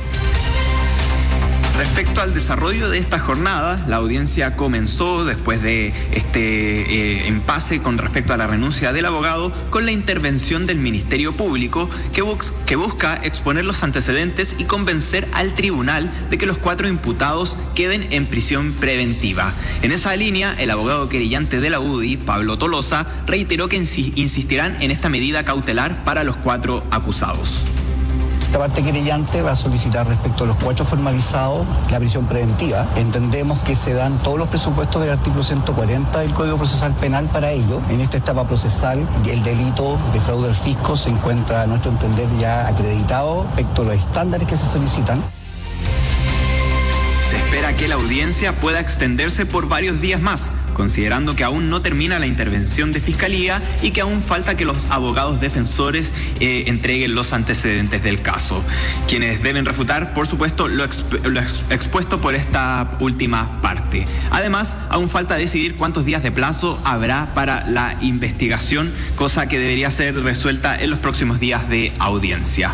Respecto al desarrollo de esta jornada, la audiencia comenzó después de este impasse con respecto a la renuncia del abogado con la intervención del Ministerio Público que busca exponer los antecedentes y convencer al tribunal de que los 4 imputados queden en prisión preventiva. En esa línea, el abogado querellante de la UDI, Pablo Tolosa, reiteró que insistirán en esta medida cautelar para los 4 acusados. Esta parte querellante va a solicitar respecto a los 4 formalizados la prisión preventiva. Entendemos que se dan todos los presupuestos del artículo 140 del Código Procesal Penal para ello. En esta etapa procesal, el delito de fraude al fisco se encuentra, a nuestro entender, ya acreditado respecto a los estándares que se solicitan. Se espera que la audiencia pueda extenderse por varios días más, considerando que aún no termina la intervención de Fiscalía y que aún falta que los abogados defensores entreguen los antecedentes del caso, quienes deben refutar, por supuesto, lo expuesto por esta última parte. Además, aún falta decidir cuántos días de plazo habrá para la investigación, cosa que debería ser resuelta en los próximos días de audiencia.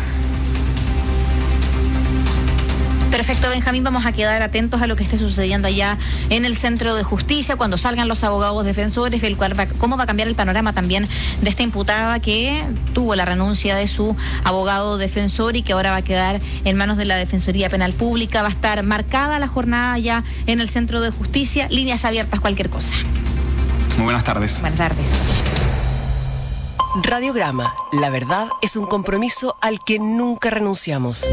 Perfecto, Benjamín, vamos a quedar atentos a lo que esté sucediendo allá en el Centro de Justicia, cuando salgan los abogados defensores, cómo va a cambiar el panorama también de esta imputada que tuvo la renuncia de su abogado defensor y que ahora va a quedar en manos de la Defensoría Penal Pública. Va a estar marcada la jornada ya en el Centro de Justicia, líneas abiertas, cualquier cosa. Muy buenas tardes. Buenas tardes. Radiograma, la verdad es un compromiso al que nunca renunciamos.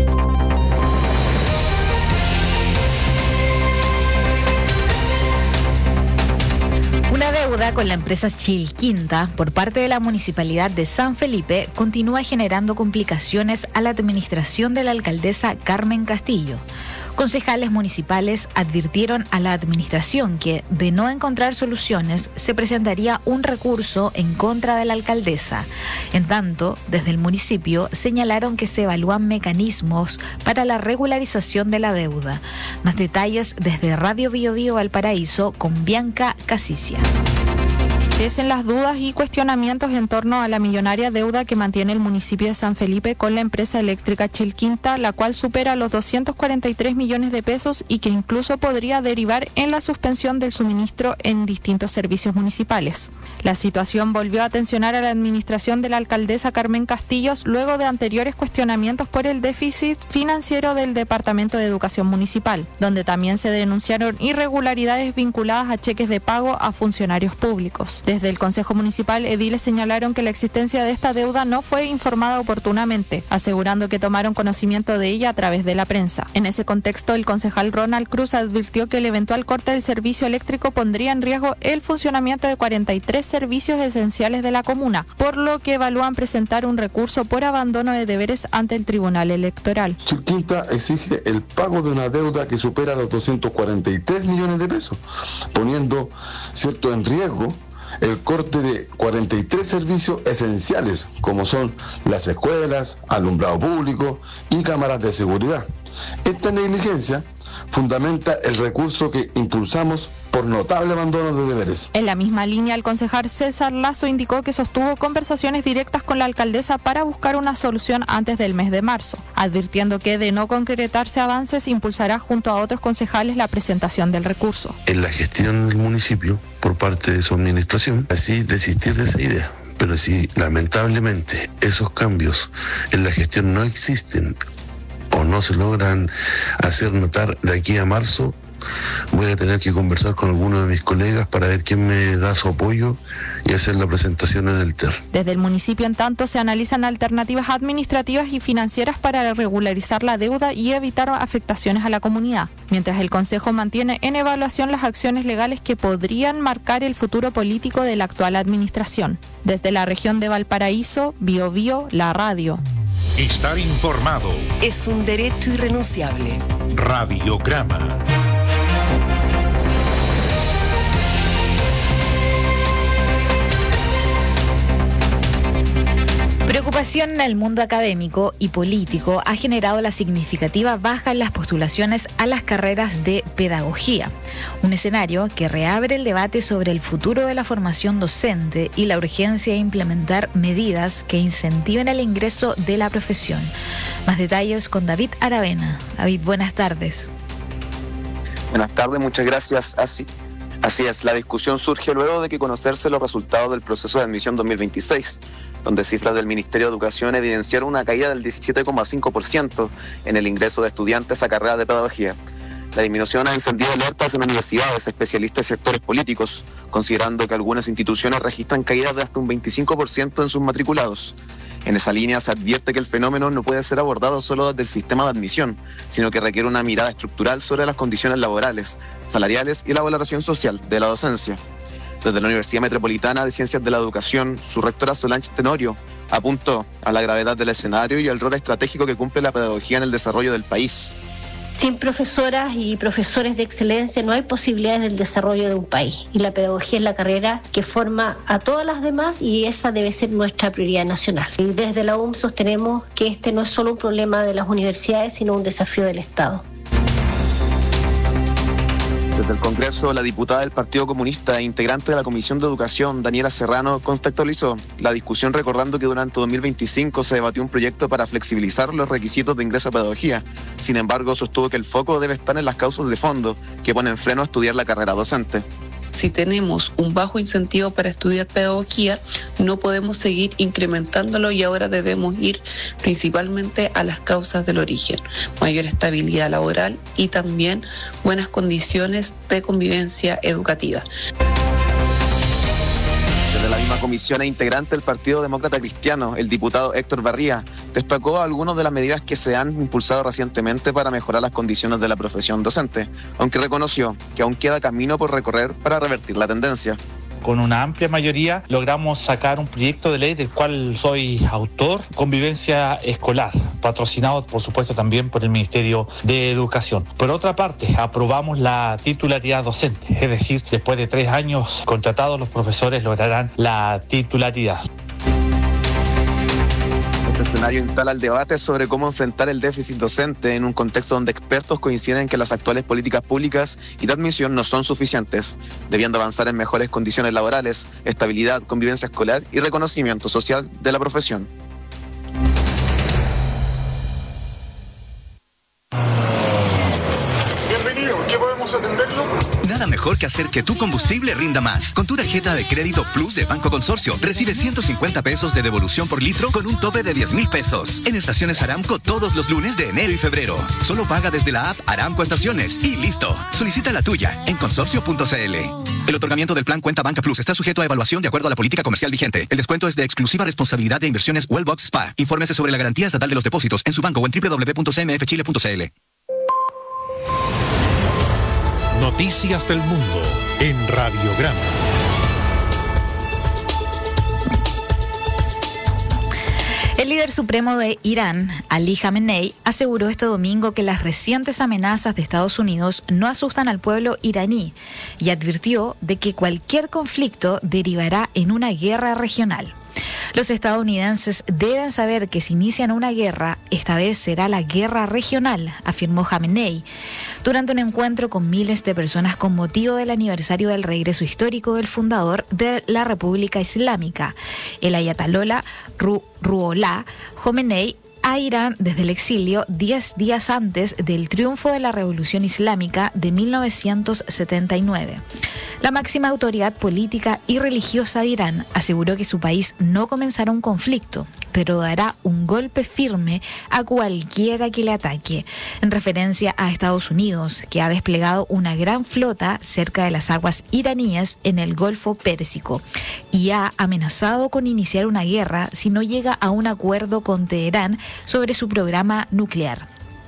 Una deuda con la empresa Chilquinta por parte de la Municipalidad de San Felipe continúa generando complicaciones a la administración de la alcaldesa Carmen Castillo. Concejales municipales advirtieron a la administración que, de no encontrar soluciones, se presentaría un recurso en contra de la alcaldesa. En tanto, desde el municipio señalaron que se evalúan mecanismos para la regularización de la deuda. Más detalles desde Radio Bio Bio Valparaíso con Bianca Casicia. Crecen las dudas y cuestionamientos en torno a la millonaria deuda que mantiene el municipio de San Felipe con la empresa eléctrica Chilquinta, la cual supera los 243 millones de pesos y que incluso podría derivar en la suspensión del suministro en distintos servicios municipales. La situación volvió a tensionar a la administración de la alcaldesa Carmen Castillos luego de anteriores cuestionamientos por el déficit financiero del Departamento de Educación Municipal, donde también se denunciaron irregularidades vinculadas a cheques de pago a funcionarios públicos. Desde el Consejo Municipal, ediles señalaron que la existencia de esta deuda no fue informada oportunamente, asegurando que tomaron conocimiento de ella a través de la prensa. En ese contexto, el concejal Ronald Cruz advirtió que el eventual corte del servicio eléctrico pondría en riesgo el funcionamiento de 43 servicios esenciales de la comuna, por lo que evalúan presentar un recurso por abandono de deberes ante el Tribunal Electoral. Chilquinta exige el pago de una deuda que supera los 243 millones de pesos, poniendo, cierto, en riesgo el corte de 43 servicios esenciales, como son las escuelas, alumbrado público y cámaras de seguridad. Esta negligencia fundamenta el recurso que impulsamos por notable abandono de deberes. En la misma línea, el concejal César Lazo indicó que sostuvo conversaciones directas con la alcaldesa para buscar una solución antes del mes de marzo, advirtiendo que de no concretarse avances impulsará junto a otros concejales la presentación del recurso. En la gestión del municipio, por parte de su administración, así desistir de esa idea. Pero si lamentablemente esos cambios en la gestión no existen o no se logran hacer notar de aquí a marzo, voy a tener que conversar con algunos de mis colegas para ver quién me da su apoyo y hacer la presentación en el TER. Desde el municipio, en tanto, se analizan alternativas administrativas y financieras para regularizar la deuda y evitar afectaciones a la comunidad, mientras el Consejo mantiene en evaluación las acciones legales que podrían marcar el futuro político de la actual administración. Desde la región de Valparaíso, Biobío, la radio. Estar informado es un derecho irrenunciable. Radiograma. Preocupación en el mundo académico y político ha generado la significativa baja en las postulaciones a las carreras de pedagogía, un escenario que reabre el debate sobre el futuro de la formación docente y la urgencia de implementar medidas que incentiven el ingreso de la profesión. Más detalles con David Aravena. David, buenas tardes. Buenas tardes, muchas gracias. Así es, la discusión surge luego de que conocerse los resultados del proceso de admisión 2026, donde cifras del Ministerio de Educación evidenciaron una caída del 17,5% en el ingreso de estudiantes a carreras de pedagogía. La disminución ha encendido alertas en universidades, especialistas y sectores políticos, considerando que algunas instituciones registran caídas de hasta un 25% en sus matriculados. En esa línea se advierte que el fenómeno no puede ser abordado solo desde el sistema de admisión, sino que requiere una mirada estructural sobre las condiciones laborales, salariales y la valoración social de la docencia. Desde la Universidad Metropolitana de Ciencias de la Educación, su rectora Solange Tenorio apuntó a la gravedad del escenario y al rol estratégico que cumple la pedagogía en el desarrollo del país. Sin profesoras y profesores de excelencia no hay posibilidades del desarrollo de un país. Y la pedagogía es la carrera que forma a todas las demás y esa debe ser nuestra prioridad nacional. Y desde la UM sostenemos que este no es solo un problema de las universidades, sino un desafío del Estado. Desde el Congreso, la diputada del Partido Comunista e integrante de la Comisión de Educación, Daniela Serrano, contextualizó la discusión recordando que durante 2025 se debatió un proyecto para flexibilizar los requisitos de ingreso a pedagogía. Sin embargo, sostuvo que el foco debe estar en las causas de fondo que ponen freno a estudiar la carrera docente. Si tenemos un bajo incentivo para estudiar pedagogía, no podemos seguir incrementándolo y ahora debemos ir principalmente a las causas del origen. Mayor estabilidad laboral y también buenas condiciones de convivencia educativa. Desde la misma comisión e integrante del Partido Demócrata Cristiano, el diputado Héctor Barría destacó algunas de las medidas que se han impulsado recientemente para mejorar las condiciones de la profesión docente, aunque reconoció que aún queda camino por recorrer para revertir la tendencia. Con una amplia mayoría logramos sacar un proyecto de ley del cual soy autor, Convivencia Escolar, patrocinado por supuesto también por el Ministerio de Educación. Por otra parte, aprobamos la titularidad docente, es decir, después de 3 años contratados los profesores lograrán la titularidad. Este escenario instala el debate sobre cómo enfrentar el déficit docente en un contexto donde expertos coinciden en que las actuales políticas públicas y de admisión no son suficientes, debiendo avanzar en mejores condiciones laborales, estabilidad, convivencia escolar y reconocimiento social de la profesión. Bienvenido, ¿qué podemos atenderlo? Nada mejor que hacer que tu combustible rinda más. Con tu tarjeta de crédito Plus de Banco Consorcio, recibe 150 pesos de devolución por litro con un tope de 10,000 pesos. En estaciones Aramco todos los lunes de enero y febrero. Solo paga desde la app Aramco Estaciones y listo. Solicita la tuya en consorcio.cl. El otorgamiento del plan Cuenta Banca Plus está sujeto a evaluación de acuerdo a la política comercial vigente. El descuento es de exclusiva responsabilidad de Inversiones Wellbox Spa. Infórmese sobre la garantía estatal de los depósitos en su banco o en www.cmfchile.cl. Noticias del mundo en Radiograma. El líder supremo de Irán, Ali Khamenei, aseguró este domingo que las recientes amenazas de Estados Unidos no asustan al pueblo iraní y advirtió de que cualquier conflicto derivará en una guerra regional. Los estadounidenses deben saber que si inician una guerra, esta vez será la guerra regional, afirmó Jamenei durante un encuentro con miles de personas con motivo del aniversario del regreso histórico del fundador de la República Islámica, el ayatolá Ruhollah Jomenei, a Irán desde el exilio 10 días antes del triunfo de la Revolución Islámica de 1979. La máxima autoridad política y religiosa de Irán aseguró que su país no comenzará un conflicto, pero dará un golpe firme a cualquiera que le ataque, en referencia a Estados Unidos, que ha desplegado una gran flota cerca de las aguas iraníes en el Golfo Pérsico y ha amenazado con iniciar una guerra si no llega a un acuerdo con Teherán sobre su programa nuclear.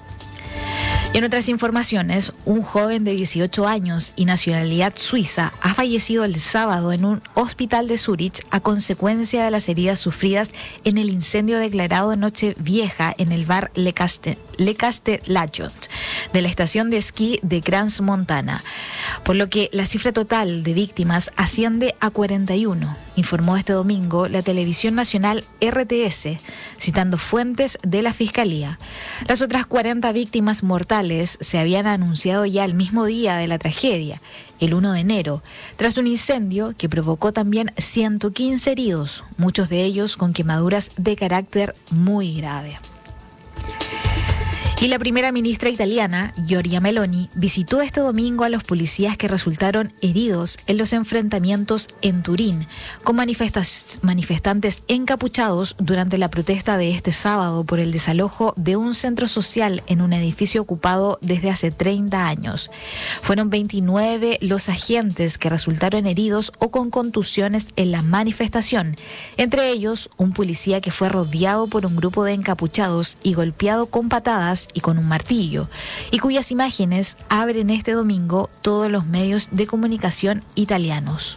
Y en otras informaciones, un joven de 18 años y nacionalidad suiza ha fallecido el sábado en un hospital de Zúrich a consecuencia de las heridas sufridas en el incendio declarado en Nochevieja en el bar Le Castellation de la estación de esquí de Crans Montana, por lo que la cifra total de víctimas asciende a 41, informó este domingo la televisión nacional RTS, citando fuentes de la Fiscalía. Las otras 40 víctimas mortales se habían anunciado ya el mismo día de la tragedia, el 1 de enero, tras un incendio que provocó también 115 heridos, muchos de ellos con quemaduras de carácter muy grave. Y la primera ministra italiana, Giorgia Meloni, visitó este domingo a los policías que resultaron heridos en los enfrentamientos en Turín, con manifestantes encapuchados durante la protesta de este sábado por el desalojo de un centro social en un edificio ocupado desde hace 30 años. Fueron 29 los agentes que resultaron heridos o con contusiones en la manifestación, entre ellos un policía que fue rodeado por un grupo de encapuchados y golpeado con patadas y con un martillo, y cuyas imágenes abren este domingo todos los medios de comunicación italianos.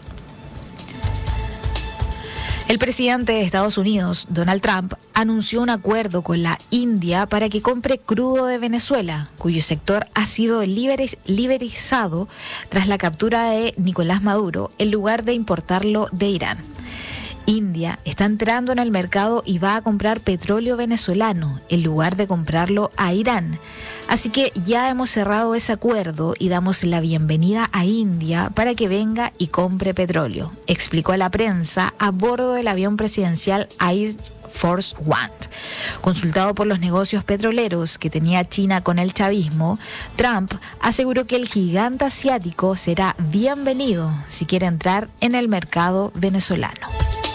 El presidente de Estados Unidos, Donald Trump, anunció un acuerdo con la India para que compre crudo de Venezuela, cuyo sector ha sido liberalizado tras la captura de Nicolás Maduro, en lugar de importarlo de Irán. India está entrando en el mercado y va a comprar petróleo venezolano en lugar de comprarlo a Irán. Así que ya hemos cerrado ese acuerdo y damos la bienvenida a India para que venga y compre petróleo, explicó a la prensa a bordo del avión presidencial Air Force One. Consultado por los negocios petroleros que tenía China con el chavismo, Trump aseguró que el gigante asiático será bienvenido si quiere entrar en el mercado venezolano.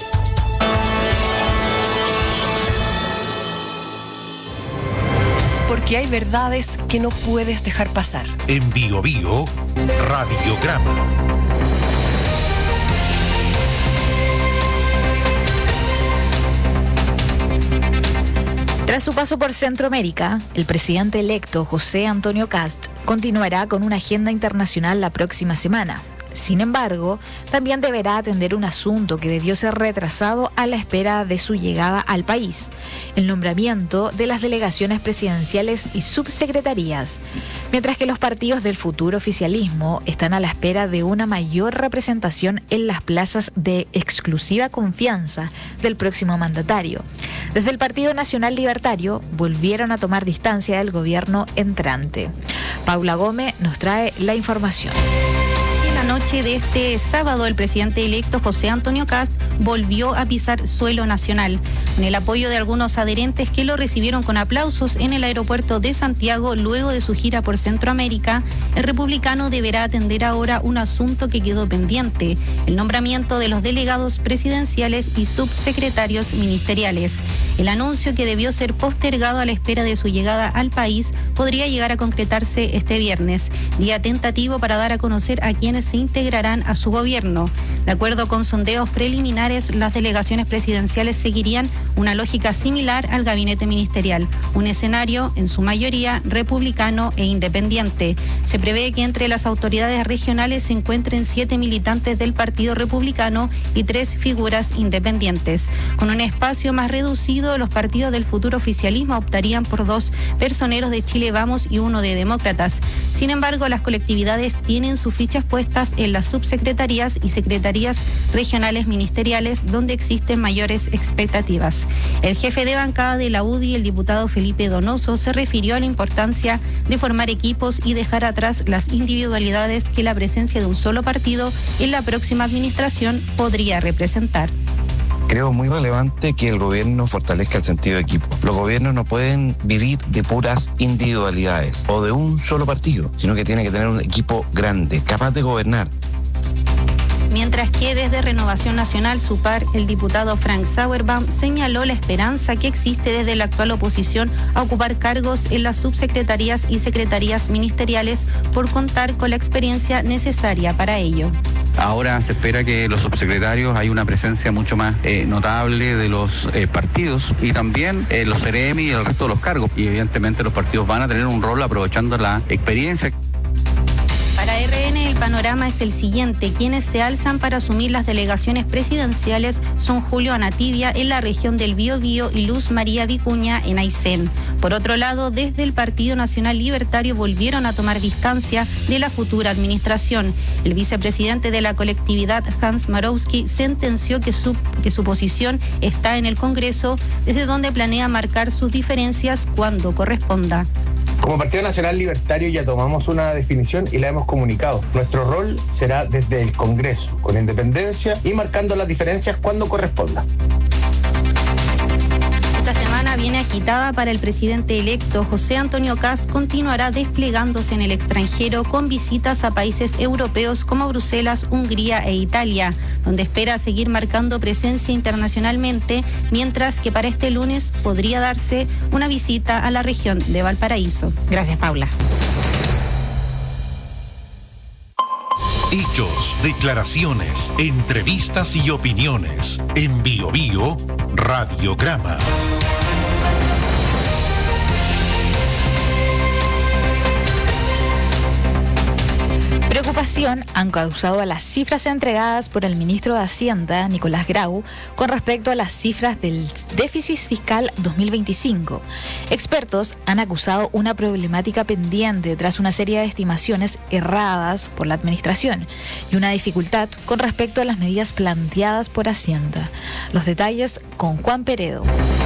Porque hay verdades que no puedes dejar pasar. En Bio Bio, Radiograma. Tras su paso por Centroamérica, el presidente electo José Antonio Kast continuará con una agenda internacional la próxima semana. Sin embargo, también deberá atender un asunto que debió ser retrasado a la espera de su llegada al país: el nombramiento de las delegaciones presidenciales y subsecretarías, mientras que los partidos del futuro oficialismo están a la espera de una mayor representación en las plazas de exclusiva confianza del próximo mandatario. Desde el Partido Nacional Libertario volvieron a tomar distancia del gobierno entrante. Paula Gómez nos trae la información. La noche de este sábado, el presidente electo José Antonio Kast volvió a pisar suelo nacional, con el apoyo de algunos adherentes que lo recibieron con aplausos en el aeropuerto de Santiago luego de su gira por Centroamérica. El republicano deberá atender ahora un asunto que quedó pendiente: el nombramiento de los delegados presidenciales y subsecretarios ministeriales. El anuncio, que debió ser postergado a la espera de su llegada al país, podría llegar a concretarse este viernes, día tentativo para dar a conocer a quienes se integrarán a su gobierno. De acuerdo con sondeos preliminares, las delegaciones presidenciales seguirían una lógica similar al gabinete ministerial, un escenario en su mayoría republicano e independiente. Se prevé que entre las autoridades regionales se encuentren 7 militantes del Partido Republicano y 3 figuras independientes. Con un espacio más reducido, los partidos del futuro oficialismo optarían por 2 personeros de Chile Vamos y 1 de Demócratas. Sin embargo, las colectividades tienen sus fichas puestas en las subsecretarías y secretarías regionales ministeriales, donde existen mayores expectativas. El jefe de bancada de la UDI, el diputado Felipe Donoso, se refirió a la importancia de formar equipos y dejar atrás las individualidades que la presencia de un solo partido en la próxima administración podría representar. Creo muy relevante que el gobierno fortalezca el sentido de equipo. Los gobiernos no pueden vivir de puras individualidades o de un solo partido, sino que tiene que tener un equipo grande, capaz de gobernar. Mientras que desde Renovación Nacional, su par, el diputado Frank Sauerbaum, señaló la esperanza que existe desde la actual oposición a ocupar cargos en las subsecretarías y secretarías ministeriales por contar con la experiencia necesaria para ello. Ahora se espera que los subsecretarios hay una presencia mucho más notable de los partidos y también los CRM y el resto de los cargos. Y evidentemente los partidos van a tener un rol aprovechando la experiencia. Para RN el panorama es el siguiente. Quienes se alzan para asumir las delegaciones presidenciales son Julio Anativia en la región del Biobío y Luz María Vicuña en Aysén. Por otro lado, desde el Partido Nacional Libertario volvieron a tomar distancia de la futura administración. El vicepresidente de la colectividad, Hans Marowski, sentenció que su posición está en el Congreso, desde donde planea marcar sus diferencias cuando corresponda. Como Partido Nacional Libertario ya tomamos una definición y la hemos comunicado. Nuestro rol será desde el Congreso, con independencia y marcando las diferencias cuando corresponda. Esta semana viene agitada para el presidente electo. José Antonio Kast continuará desplegándose en el extranjero con visitas a países europeos como Bruselas, Hungría e Italia, donde espera seguir marcando presencia internacionalmente, mientras que para este lunes podría darse una visita a la región de Valparaíso. Gracias, Paula. Hechos, declaraciones, entrevistas y opiniones. En Biobío, Radiograma. Preocupación han causado a las cifras entregadas por el ministro de Hacienda, Nicolás Grau, con respecto a las cifras del déficit fiscal 2025. Expertos han acusado una problemática pendiente tras una serie de estimaciones erradas por la administración y una dificultad con respecto a las medidas planteadas por Hacienda. Los detalles con Juan Peredo.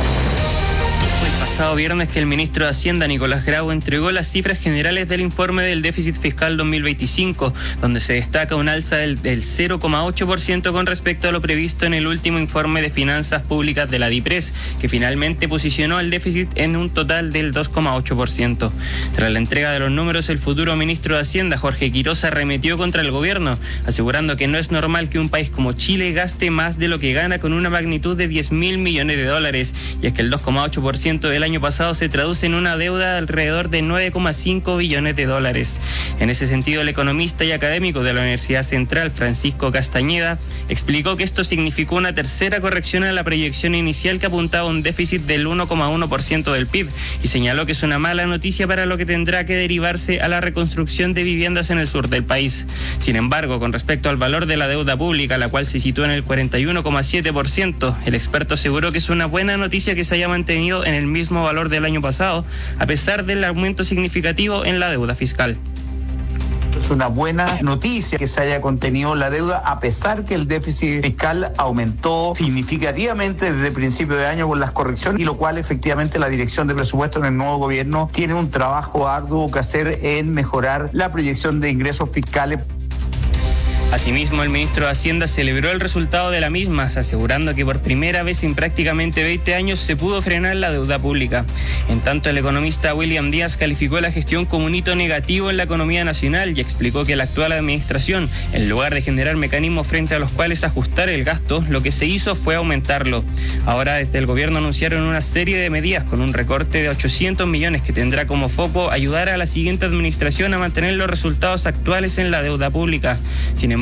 Pasado viernes que el ministro de Hacienda, Nicolás Grau, entregó las cifras generales del informe del déficit fiscal 2025, donde se destaca un alza del 0,8% con respecto a lo previsto en el último informe de finanzas públicas de la DIPRES, que finalmente posicionó el déficit en un total del 2,8%. Tras la entrega de los números, el futuro ministro de Hacienda, Jorge Quiroz, arremetió contra el gobierno, asegurando que no es normal que un país como Chile gaste más de lo que gana con una magnitud de 10.000 millones de dólares, y es que el 2,8% del año pasado se traduce en una deuda de alrededor de 9,5 billones de dólares. En ese sentido, el economista y académico de la Universidad Central, Francisco Castañeda, explicó que esto significó una tercera corrección a la proyección inicial que apuntaba a un déficit del 1,1% del PIB, y señaló que es una mala noticia para lo que tendrá que derivarse a la reconstrucción de viviendas en el sur del país. Sin embargo, con respecto al valor de la deuda pública, la cual se sitúa en el 41,7%, el experto aseguró que es una buena noticia que se haya mantenido en el mismo valor del año pasado, a pesar del aumento significativo en la deuda fiscal. Es una buena noticia que se haya contenido la deuda, a pesar que el déficit fiscal aumentó significativamente desde el principio de año con las correcciones, y lo cual efectivamente la dirección de presupuesto en el nuevo gobierno tiene un trabajo arduo que hacer en mejorar la proyección de ingresos fiscales. Asimismo, el ministro de Hacienda celebró el resultado de la misma, asegurando que por primera vez en prácticamente 20 años se pudo frenar la deuda pública. En tanto, el economista William Díaz calificó la gestión como un hito negativo en la economía nacional y explicó que la actual administración, en lugar de generar mecanismos frente a los cuales ajustar el gasto, lo que se hizo fue aumentarlo. Ahora, desde el gobierno anunciaron una serie de medidas con un recorte de 800 millones que tendrá como foco ayudar a la siguiente administración a mantener los resultados actuales en la deuda pública. Sin embargo,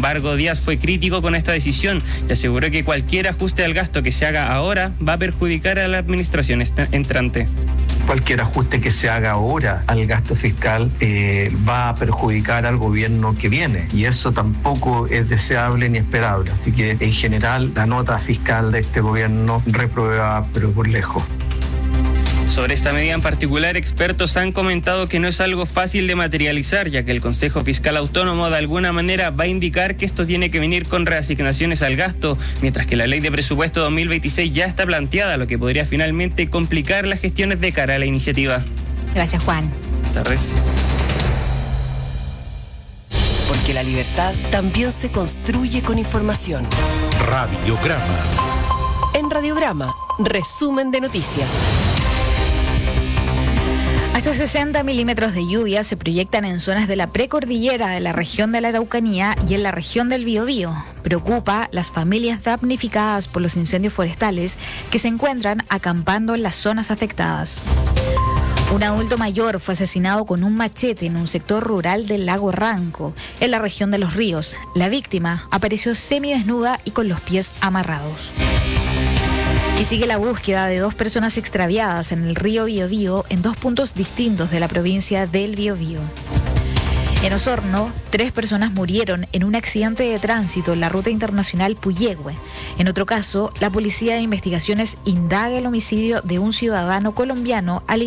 embargo, Díaz fue crítico con esta decisión y aseguró que cualquier ajuste al gasto que se haga ahora va a perjudicar a la administración entrante. Cualquier ajuste que se haga ahora al gasto fiscal va a perjudicar al gobierno que viene, y eso tampoco es deseable ni esperable. Así que en general la nota fiscal de este gobierno reprueba, pero por lejos. Sobre esta medida en particular, expertos han comentado que no es algo fácil de materializar, ya que el Consejo Fiscal Autónomo de alguna manera va a indicar que esto tiene que venir con reasignaciones al gasto, mientras que la ley de presupuesto 2026 ya está planteada, lo que podría finalmente complicar las gestiones de cara a la iniciativa. Gracias, Juan. Tardes. Porque la libertad también se construye con información. Radiograma. En Radiograma, resumen de noticias. Hasta 60 milímetros de lluvia se proyectan en zonas de la precordillera de la región de la Araucanía y en la región del Biobío. Preocupa las familias damnificadas por los incendios forestales que se encuentran acampando en las zonas afectadas. Un adulto mayor fue asesinado con un machete en un sector rural del lago Ranco, en la región de Los Ríos. La víctima apareció semidesnuda y con los pies amarrados. Y sigue la búsqueda de 2 personas extraviadas en el río Biobío en 2 puntos distintos de la provincia del Biobío. En Osorno, 3 personas murieron en un accidente de tránsito en la ruta internacional Puyehue. En otro caso, la Policía de Investigaciones indaga el homicidio de un ciudadano colombiano al